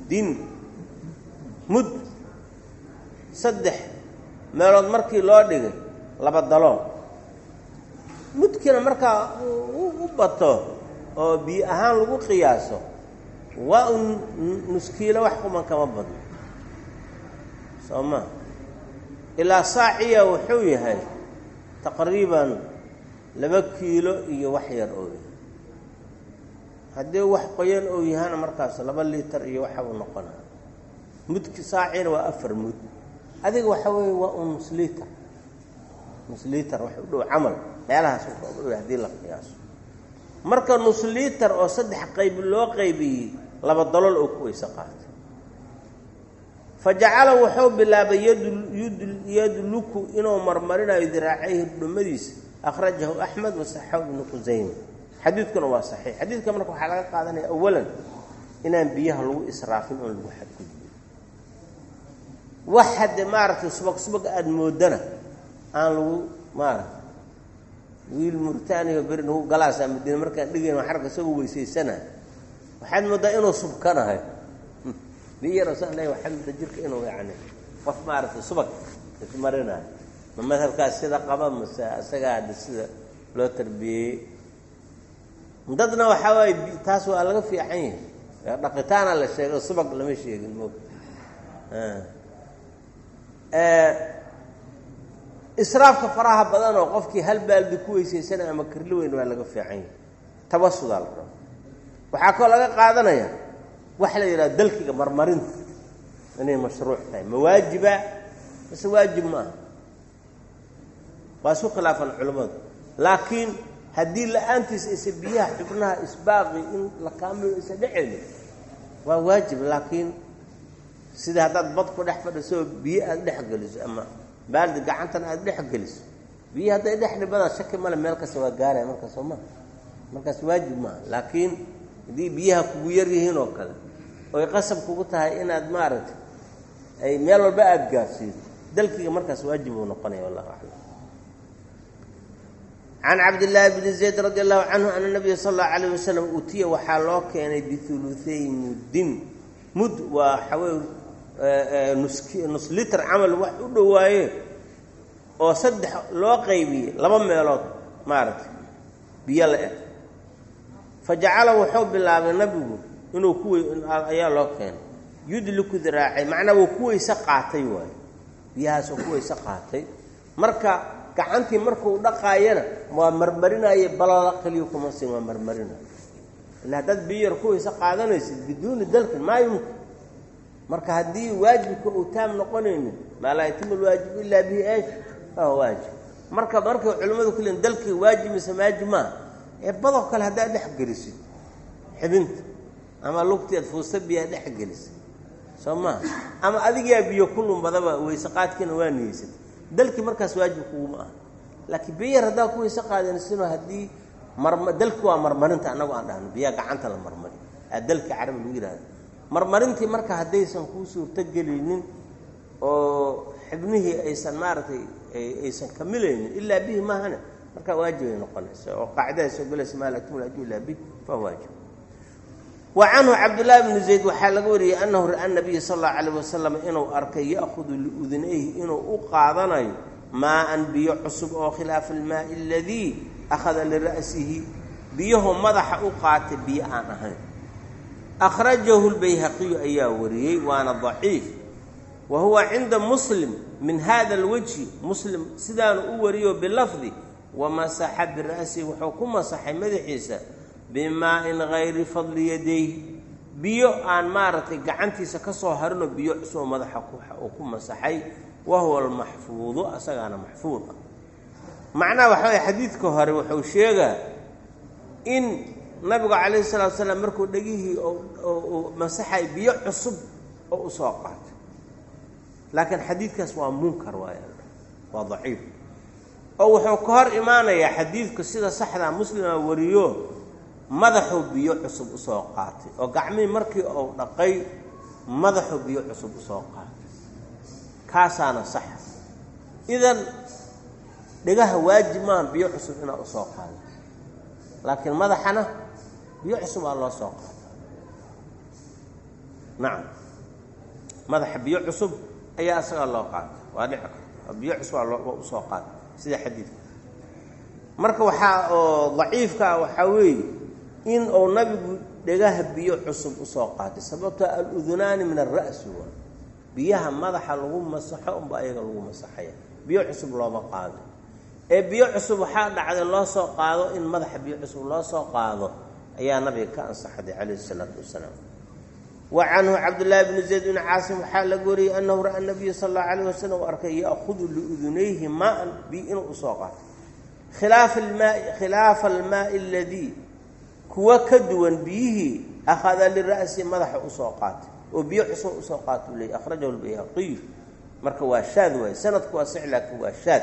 مد صدح meelood markii loo dhigay laba dalool mudkina marka u bato oo biyo ahaan lagu qiyaaso waa nuskiilo wax kuma kama badno sooma ila saaciya wuxuu yahay taqriiban 2 kiilo iyo wax yar oo haddii wax qoyan oo yahay markaas 2 litir iyo waxa uu noqonaa mudki saacina waa 4 mud adiga waxa weey waa nus litir wax u dhow amal meelahaas oo hadii la qiyaaso marka nus litir oo 3 qayb loo qaybiyay laba dalool oo ku weysa qaatay fajacala wuxuu bilaabay yadluku inuu marmarinayo diraacihi dhumadiisa akhrajahu ahmad wa sahih ibn khuzayma xadiidkuna waa sahih xadiidka marka waxa laga qaadanaya awalan inaan biyaha lagu israafin oo lagu xadgudbo واحد مارت سبق أد مودنا أنا لو مارت ويل مرتاني وبرن هو جلاس أم الدين مركز لقينا حركة سووا يسي سنة وحد مدة إنه سبقنا هاي بيجي رسول الله وحد تجرك إنه يعني وف مارت سبق مرنا من مثل كاس سيدا قبام سجاد سيدا لو تربي مددنا وحواي تاسو ألقى في عين لقيتنا للشيء السبق لم يشيء الموت إسراف كفراها بدن وقفك هل بالد كويس سنة ما كرلوين ولا لقى في عين توسط على الرب وحكوا لقى قاعدنا وحلا إلى دلك مرمرين أنا مشروع تاي مواجبة بس واجب ما واسو خلاف العلماء لكن هدي لأنت إسبيها حكناها إسباغي إن لكامل إسدعين وواجب لكن sida hadaad bad ku dhex fadhiso biyo aad dhex galiso ama baaldi gacantana aad dhex galiso biyo haday dhex dhibada shaki male meel ka soo gaaray marka Soomaa markaas waajib ma laakiin hadii biyaha kugu yar yihiin oo kale oo qasab kugu tahay inaad maaragto ay meel walba aad gaarsiiso dalkiga markaas waajib uu noqonayo wallahi a'lam عن عبد الله بن زيد رضي الله عنه أن النبي صلى الله عليه وسلم أتي وحالوك كان بثلثي مد وحوالي نص لتر عمل واحد ودوايه oo saddex loo qaybiyay laba meelood maartay biyo la eg fajacala wuxuu bilaabay nabigu inuu ku ayaa loo keenay yudliku diraaci macna uu ku weysa qaatay waay biyahaas uu ku weysa qaatay marka gacantii markuu dhaqaayana waa marmarinaya balala qaliyo kuma siin waa marmarina ila dad biyo ku weysa qaadanaysid biduun dalka ma yumkin marka hadii waajibku uu taam noqonaynin ma la yatimul waajib illa bi ايش واجب marka culimadu kuleen dalkii waajib samaaji ma ee bado kale hadaa dhex gelisid xibinta ama lugteed fuusta biyo dhex gelisid Soomaa ama adiga biyo kullu badaba weysa qaadkina waa niyeysad dalkii markaas waajib kugu ma laakiin biyo hadaa ku weysa qaadanaysid hadii dalku waa marmarinta anagu aan dhahno biyo gacanta la marmari dalka carab lagu yiraahdo marmarintii marka hadaysan ku suurta gelinin oo xibnihii aysan maartay aysan kamilaynin illa bihi ma hana marka waajib ay noqonayso oo qaacida soo galaysa maalakum la illa bi fa waajib wa anhu abdullah ibn zayd waxa laga wariyay annahu ra'a nabiy sallallahu alayhi wasallam inuu arkay yaakhudhu liudunayhi inuu u qaadanayo ma an biyo cusub oo khilaaf al-maa alladhi akhadha li ra'sihi biyahu madaxa u qaatay biyo aan ahayn akhrajahu al-bayhaqi ayaa wariyay waana dhaif وهو عند مسلم من هذا الوجه مسلم سدان أوريه باللفظ ومسح برأسه وحكم صح مدحيسا بماء غير فضل يديه بيو أن مارتي قعنتي سكسو هرنو بيو عسو مدحك وكم صحي وهو المحفوظ أساقنا محفوظ معناه وحوي حديث كهري وحوشيغا إن نبي عليه الصلاة والسلام مركو دقيه أو مسحي بيو عصب أو أساقات لكن حديث كاس منكر وضعيف او كهر ايمانيا حديث كسيده صحدا مسلم وريو madaxu biyo cusub u soo qaatay oo gacmii markii uu dhaqay madaxu biyo cusub u soo qaatay kaasaana sax idan dhigaha waajib ma biyo cusub inaa u soo qaado laakiin madaxana biyo cusub aa loo soo qaado nacam madaxa biyo cusub ayaa asaga loo qaatay waa dhici karta biyo cusub aa loo soo qaatay sida xadiidka marka waxaa oo daciifka waxaa weeye in uu nabigu dhigaha biyo cusub u soo qaatay sababtoo al-udunaani min ar-ra'si waa biyaha madaxa lagu masaxo unba ayaga lagu masaxaya biyo cusub looma qaado ee biyo cusub waxaa dhacday loo soo qaado in madaxa biyo cusub loo soo qaado ayaa nabiga ka ansaxday calayhi salaatu wasalaam وعنه عبد الله بن زيد بن عاصم حال قوري أنه رأى النبي صلى الله عليه وسلم وأركي يأخذ لأذنيه ماء بإن أساقه خلاف الماء الذي كوا كدوا به أخذ للرأس مدح أساقات وبيحص أساقات لي أخرجه البيهقي مركوا شاذ وسند واسعلك وشاذ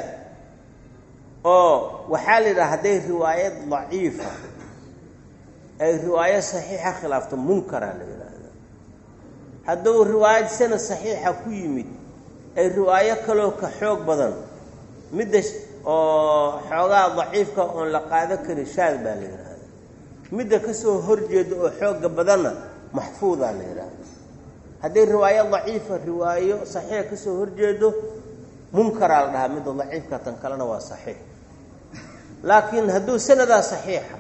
وحال هذه روايات ضعيفة أي رواية صحيحة خلاف منكرة لله hadduu riwaayad sanad saxiixa ku yimid ay riwaayo kaloo ka xoog badan midda oo xoogaa daciifka oon la qaado karin shaad baa la yidhaahdaa midda ka soo horjeeda oo xooga badanna maxfuudaa la yidhaahdaa haddii riwaayo daciifa riwaayo saxiixa ka soo horjeedo munkaraa la dhahaa midda daciifka tan kalena waa saxiix laakiin hadduu sanadaa saxiixa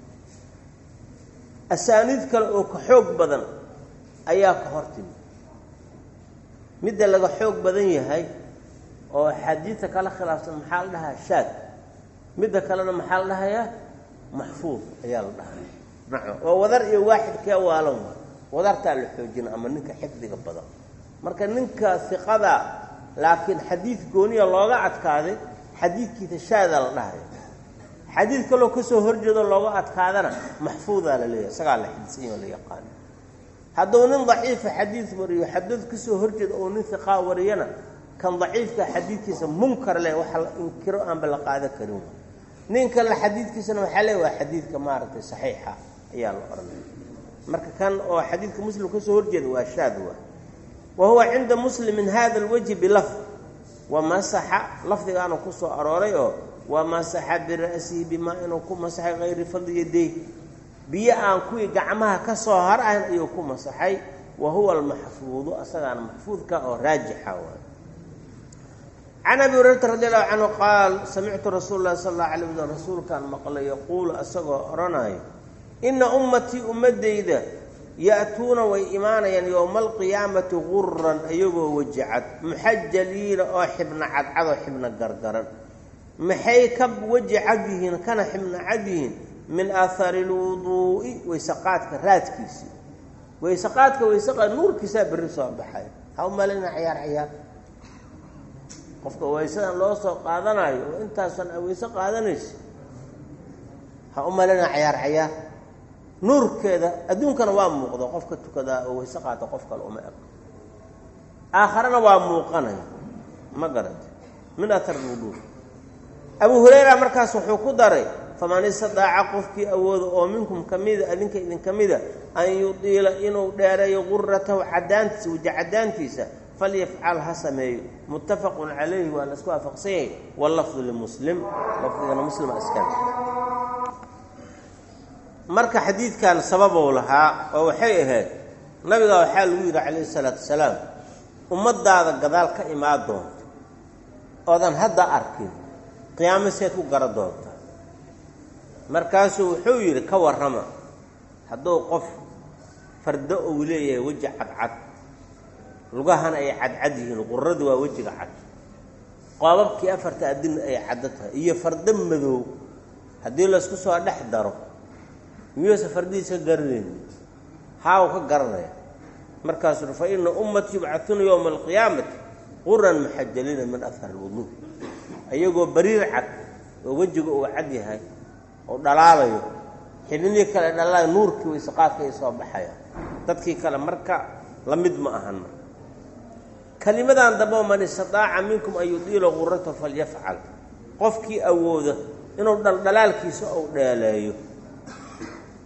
asaaniid kale oo ka xoog badan ayaa ka hortimi midda laga xoog badan yahay oo xadiidka kala khilaafsan maxaa la dhahaa shaad midda kalena maxaa la dhahayaa maxfuud ayaa la dhahaa nacam oo wadar iyo waaxidkee waalan wadartaa la xoojina ama ninka xifdiga badan marka ninka siqada laakiin xadiid gooniya looga adkaaday xadiidkiisa shaada la dhahaya xadiid kaloo ka soo horjeedo looga adkaadana maxfuudaa la leeyahay isagaa la xidsiin oo la yaqaano hadduu nin daciifa xadiid wariyo xadiid ka soo horjeeda oo nin siqaa wariyana kan daciifka xadiidkiisa munkar leh waxa la inkiro aan bal qaada karin ninka la xadiidkiisana waxa leeyahay waa xadiidka maaragtay saxiixa ayaa la oranay marka kan oo xadiidka muslim ka soo horjeeda waa shaad wa huwa inda muslim min hada alwajh bilaf wa masaha lafdigaana ku soo arooray oo wa masaha bi ra'sihi bima inuu ku masahay ghayri fadli yadayhi biyo aan kuwii gacmaha ka soo harayn ayuu ku masaxay wa huwa al-mahfuud asagana mahfuudka oo raajixa waa عن أبي هريرة رضي الله عنه قال سمعت رسول الله صلى الله عليه وسلم رسول كان مقال يقول أسغى رناي إن أمتي أمديدة يأتون وإيمانا يعني يوم القيامة غرا أيوه وجعت محجلين أو حبنا عد حبنا قرقرا محيكب وجه عدهن كان حبنا عدهن من آثار الوضوء ويسقات كرات كيسي ويسقات نور كساب الرسول بحي هاو مالنا عيار qofka waysadan loo soo qaadanayo oo intaasan aweysa qaadanayso ha u malana ciyaar nuurkeeda adduunkana waa muuqdo qofka tukada oo waysa qaata qof kale uma eg aakhirana waa muuqanay ma garad min athar wudu Abu Hurayra markaas wuxuu ku daray faman sadaaca qofkii awoodo oo minkum kamida adinka idin kamida an yudila inuu dheereeyo qurratahu cadaantiisa wajacadaantiisa فليفعل حسمي متفق عليه وأن أسكوا فقصيه واللفظ للمسلم لفظ المسلم أسكن مركا حديث كان سببه لها ووحيه النبي وحال وير عليه الصلاة والسلام ومدى هذا قذال كإماد دون أوضا هذا أركين قيام سيكو قردون مركاسه وحوير كور رمى هذا قف فردأ وليه وجع عد lugahan ay cad yihiin qurradu waa wajiga cad qaababkii afarta adin ay cadatahay iyo farda madow hadii la isku soo dhex daro miyuu fardiisa garleen haaw ka garanaya markaas fa inna ummati yub'athuna yawm al-qiyamati qurran muhajjalina min athar al-wudu ayagoo bariir cad oo wajiga uu cad yahay oo dhalaalayo xidhini kale dhalaa nuurkii way saqaadka ay soo baxaya dadkii kale marka la mid ma ahan كلمة دبوا من استطاع منكم أن يطيل غرته فليفعل قفكي أوده إنه دلال كيسو أو دلاله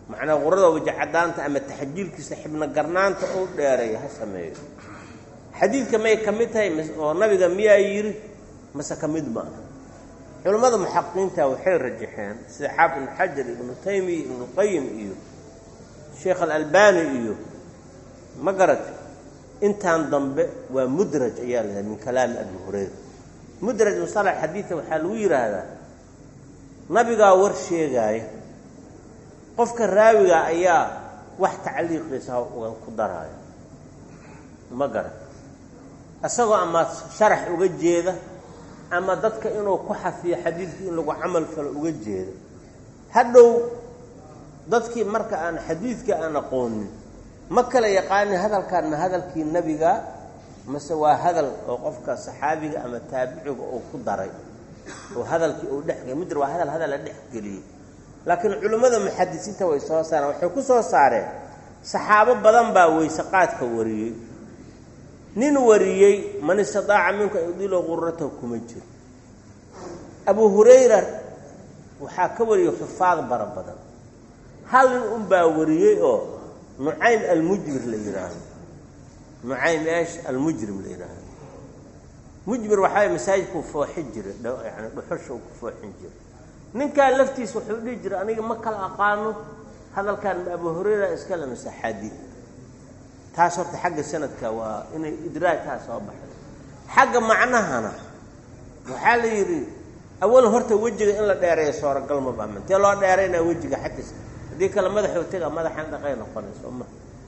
macnaa qurada wajacadaanta ama taxjiilkiisa xibna garnaanta oo dheeray ha sameeyo xadiidka may kamid tahay oo nabiga miyaa yiri mase kamid ma culimada muxaqiqiinta waxay rajaxeen sida xaafid ibn xajar ibn taymi ibn qayyim iyo sheekh al-albani iyo magarat intaan dambe waa mudraj ayaa la min kalaam abu hurayra mudraj musalax xadiidka waxaa lagu yiraahdaa nabiga war sheegaya qofka raawiga ayaa wax tacliiqiisa ku daraayo magarat asagoo ama sharax uga jeeda ama dadka inuu ku xafiyo xadiidkii in lagu camal falo uga jeedo hadhow dadkii marka aan xadiidka aan aqoonin ma kala yaqaanin hadalkan ma hadalkii nabiga mase waa hadal oo qofka saxaabiga ama taabiciga oo ku daray oo hadalkii uu dhexgalay mid waa hadal la dhexgeliyay laakiin culimada muxaddisiinta way soo saareen waxay ku soo saareen saxaabo badan baa weysaqaadka wariyay nin wariyay man istaaca minka yudilo qurrata kuma jiro abu hurayra waxa ka wariyay xufaad badan hal nin baa wariyay oo nu'aym al-mujmir la yiraahdo nu'aym al-mujrim la yiraahdo mujmir waxa masaajidku fooxin jiray yani dhuxusha ku fooxin jiray ninka laftiis wuxuu dhigi jiray aniga ma kala aqaano hadalkan abu hurayra iska la masaxadiid taas horta xagga sanadka waa inay idraajka soo baxay xagga macnahana waxa la yiri awal horta wajiga in la dheereeyo sooragal ma baahan tii loo dheereeyna wajiga xaqiis hadii kala madaxu taga madaxan dhaqay noqonayso ma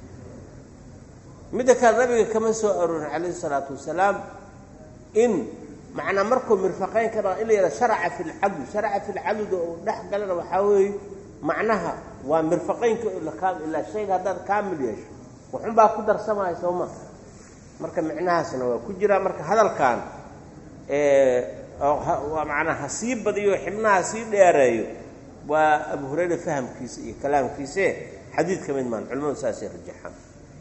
midka nabiga kama soo aroon alayhi salatu wasalaam in macna markuu mirfaqayn kara ila yara shar'a fil adl oo dhaxgalana waxa weey macnaha waa mirfaqaynka ila shay hadda kaamil yeesho waxun baa ku darsamay sooma marka macnahaasna waa ku jira marka hadalkan waa macnaha si badiyo xibnaha si dheereeyo waa abu hurayra fahamkiisa iyo kalaamkiisa xadiidka mid maan culimadu saasay rajaxaan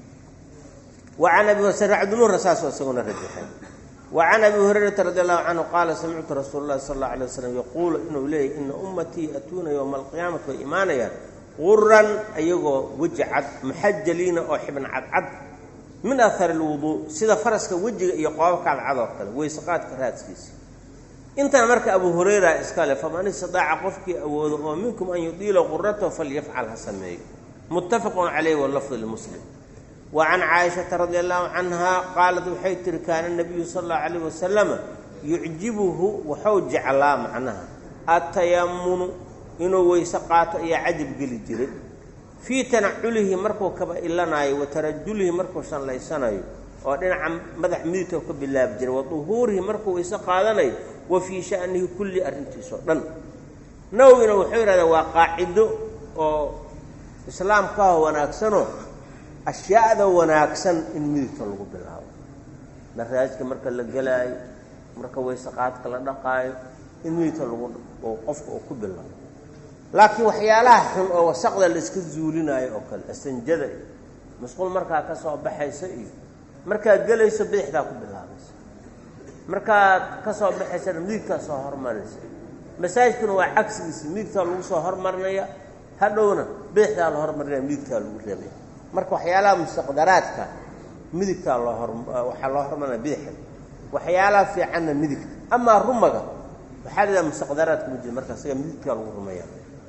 وعن ابي هريره بن الرساس وسغنا رجحان وعن ابي هريره رضي الله عنه قال سمعت رسول الله صلى الله عليه وسلم يقول انه لي ان امتي اتون يوم القيامه ايمانيا غرا ايغو وجعت محجلين او حبن عد من اثر الوضوء سيده فرسك وجهه iyo qoobka cadcad kale way saqaadka raadkiisa inta marka abu hurayra iskale faman istaaca qofkii awoodo oo minkum an yudila qurrata falyaf'al hasamay muttafaqun alayhi wal lafz al muslim وعن عائشة رضي الله عنها قالت وحيتر كان النبي صلى الله عليه وسلم يعجبه وحوج على معناها التيمم إنه ويسقات يعجب قل جري في تنعله مركو كبا إلناي وترجله مركو شان ليسناي ودنا عم مدح ميته كبالله بجري وظهوره مركو ويسقادناي وفي شأنه كل أرنتي صدن نوينا وحير هذا واقعد إسلام كهو وناكسنه أشياء ذا وناكسن إن ميته لغو بالله نرجعك مركو لقلاي مركو ويسقات كلا دقاي إن ميته لغو وقفك وكبالله لكن وحيالها حن أو وسقل الإسك الزولينا يأكل استنجد مسقول مركا كسر بحيس مركا جلس بدح ذاك بالله بس مركا كسر بحيس ميك صهر مرس مساج كانوا عكس ميك تلو صهر مرنيا هذونا بدح ذا الهر مرنيا ميك تلو ربي مركا وحيالها مستقدراتك ميك تلو هر وحلا هر مرنيا بدح وحيالها في عنا ميك أما الرمجة وحالة مستقدراتك مجد مركا سيا ميك تلو رميا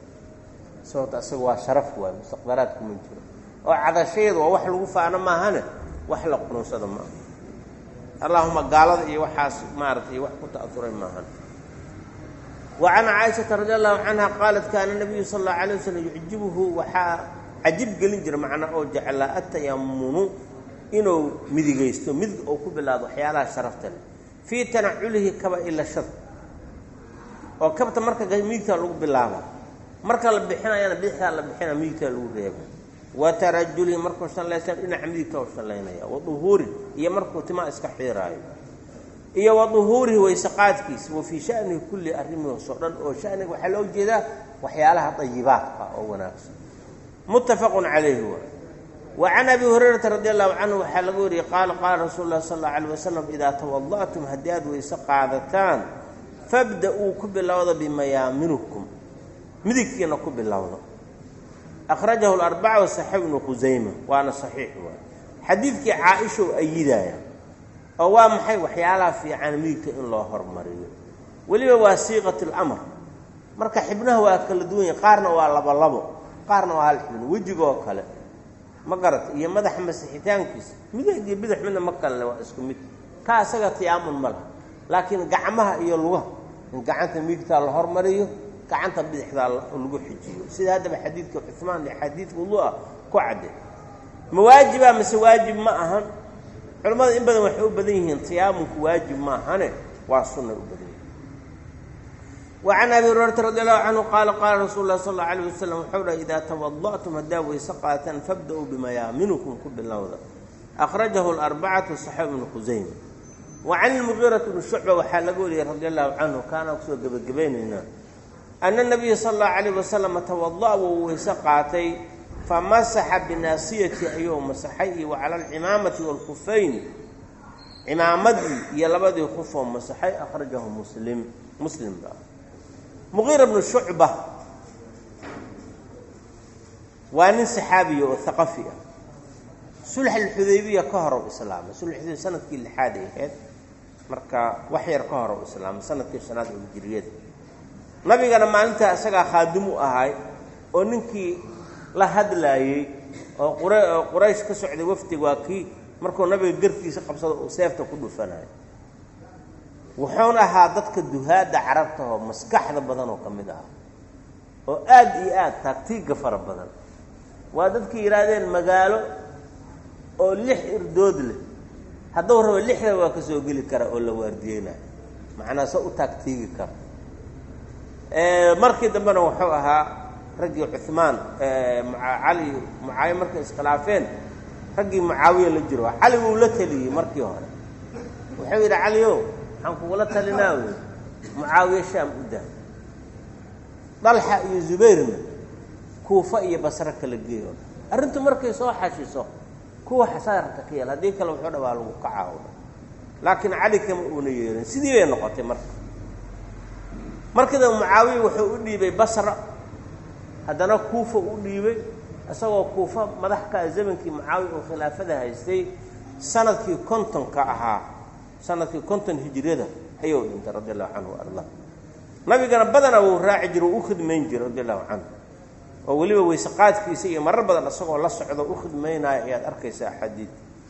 صوت أسوأ شرف ومستقبلاتكم من جرا وعذا شيء ووحل وفا أنا ما هنا وحل قنوس هذا ما اللهم قالت إيه وحاس مارت إيه وحكو تأثرين ما هنا وعن عائشة رضي الله عنها قالت كان النبي صلى الله عليه وسلم يعجبه عجب قلنجر معنا أو جعل التيمم إنه مذيقيستو مذيق أو كبلا وحيالها شرفتنا في تنعله كبا إلا شر وكبت مركز ميكتا لغو بالله marka la bixinayna bixaa la bixina miigta lagu reebay wa tarajuli markuu shallaysan ina xamiidka oo shallaynaya wa dhuhuri iyo markuu tima iska xiiraayo iyo wa dhuhuri way saqaadkiis wa fi sha'ni kulli arrimo soo dhan oo sha'niga waxa loo jeedaa waxyaalaha tayibaadka oo wanaagsan muttafaqun alayhi wa an abi hurairah radiyallahu anhu waxa lagu yiri qaal rasuulullah sallallahu alayhi wasallam idha tawaddatum hadiyad way saqaadatan fabda'u kubilawda bima yaminukum midigtiina ku bilowdo أخرجه الأربعة وصحيح ابن خزيمة وأنا صحيح حديثك عائشة أيدايا أو محي وحيالها في عالمية إن الله هرمريه ولي وصيغة الأمر marka xibnaha waa kala duwan qaarna waa labo qaarna waa hal xibin wajigo kale ma garat iyo madax masixitaankiisa midig iyo bidix midna ma kale waa isku mid ka asaga tiyaamun mal laakiin gacmaha iyo lugaha in gacanta midigta la hormariyo gacanta bidixda lagu xijiyo sida hadaba xadiidka Uthman iyo xadiidka wudu'a ku cade mawaajiba mise waajib ma ahan culimada in badan waxay u badan yihiin tiyaamunku waajib ma ahane waa sunna u badan وعن أبي هريرة رضي الله عنه قال قال رسول الله صلى الله عليه وسلم حول إذا توضأتم هداوي سقاة فابدأوا بميامنكم كب اللوذة أخرجه الأربعة صحيح ابن خزيمة وعن المغيرة بن شعبة وحلقوا لي رضي الله عنه كان أكسو قبقبين أن النبي صلى الله عليه وسلم توضأ وسقاتي فمسح بناصية أيوم مسحيه وعلى العمامة والخفين عمامتي يلبدي خفهم مسحي أخرجه مسلم بقى مغيرة بن شعبة وأن صحابي وثقفي سلح الحديبية كهروا إسلام سلح الحديبية سنة كل حادث مركا وحير كهروا إسلام سنة كل سنة الجريد نبي قال ما أنت أسقى خادمو أهاي وننكي لهد لاي قريش كسعد وفتي واكي مركو نبي قرتي سقب وسيفته كله فناي وحونا هادتك الدهاد عربته مسكحة بدن وكمدها وآد تكتيك فر بدن وادتك إرادين مقالو ولح إردود له هدور هو اللح وكسو قلي كرا ولا واردينا معنا سوء تكتيك كرا مركي دمنا وحوها رجي عثمان مع علي معاي مركي اسخلافين رجي معاوية للجروح علي ولتلي مركي هون وحوير عليو حنكو ولا تلناوي معاوية شام قدام طلحة iyo Zubayrna Kuufa iyo Basra kala geeyo arintu markay soo xashiso kuwa xasaarta ka yeel hadii kale wuxuu dhawaa lagu kacaawo laakiin Ali kama uu yeerin sidii ay noqotay markii Muawiya wuxuu u dhiibay Basra hadana Kuufa u dhiibay asagoo Kuufa madax ka zamankii Muawiya oo khilaafada haystay sanadkii 50 ka ahaa sanadkii 50 hijriyada ayuu dhintay radiyallahu anhu arda nabigana badana uu raaci jiray oo u khidmeyn jiray radiyallahu anhu oo waliba weysaqaadkiisa iyo marar badan asagoo la socdo u khidmeynaa ayaad arkaysaa xadiid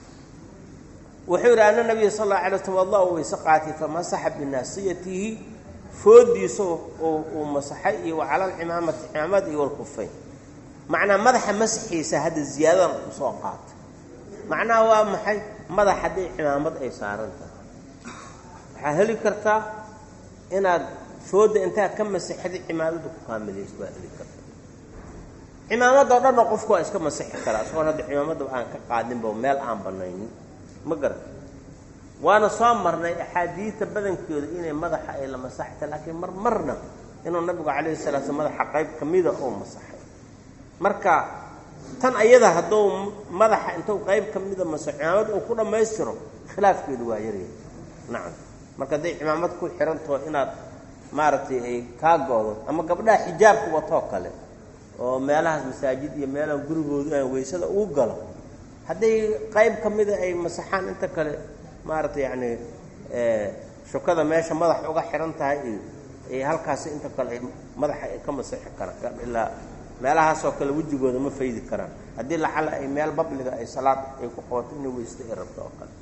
wuxuu yiraahdaa nabiga sallallahu alayhi wasallam weysaqaati famasaha binasiyatihi foodiiso oo masaxay iyo wala al-imamati imamad iyo al-kuffayn macna madaxa masxiisa hada ziyaada soo qaat macna waa maxay madaxa hadii imamad ay saaranta waxa heli kartaa inaad fooda inta ka masixid imaamadu ku kaamileyso waa heli kartaa imaamada dhan qofku iska masixi kara soo hada imaamada aan ka qaadin baa meel aan banaynin ma garan وانا صامرنا احاديث بدنكooda inay madaxa ay la masaxta laakiin marna inuu nabiga kaleey salaatu madaxa qayb kamida oo masaxay marka tan ayada hadoo madaxa intuu qayb kamida masaxaad oo ku dhameystiro khilaafkeedu waa yaray nacam marka day imaamad ku xiranto inaad maartay ay ka goodo ama gabdhaha xijaabku wato kale oo meelaha masaajid iyo meelaha gurigooda ay weysada u galo haday qayb kamida ay masaxaan inta kale maartay yani shukada meesha madax uga xiran tahay ee halkaas inta kale madaxa ka masaxi karaan ilaa meelahaas oo kale wajigooda ma faydi karaan hadii la xal ay meel babliga ay salaad ay ku qooto inay weysto rabto oo kale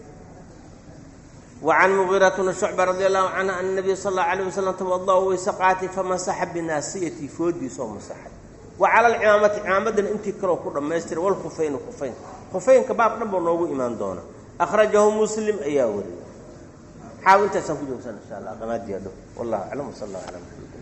وعن مغيرة بن شعبة رضي الله عنه أن النبي صلى الله عليه وسلم توضأ وسقاته فمسح بناصيته فودي سو مسح وعلى العمامة عمامة انت كرو كل ما يستر والخفين خفين كباب نبو نوغو إيمان دونا أخرجه مسلم أياوري حاول تسنكو جوسان إن شاء الله قناة جيادو والله أعلم وصلى الله على محمد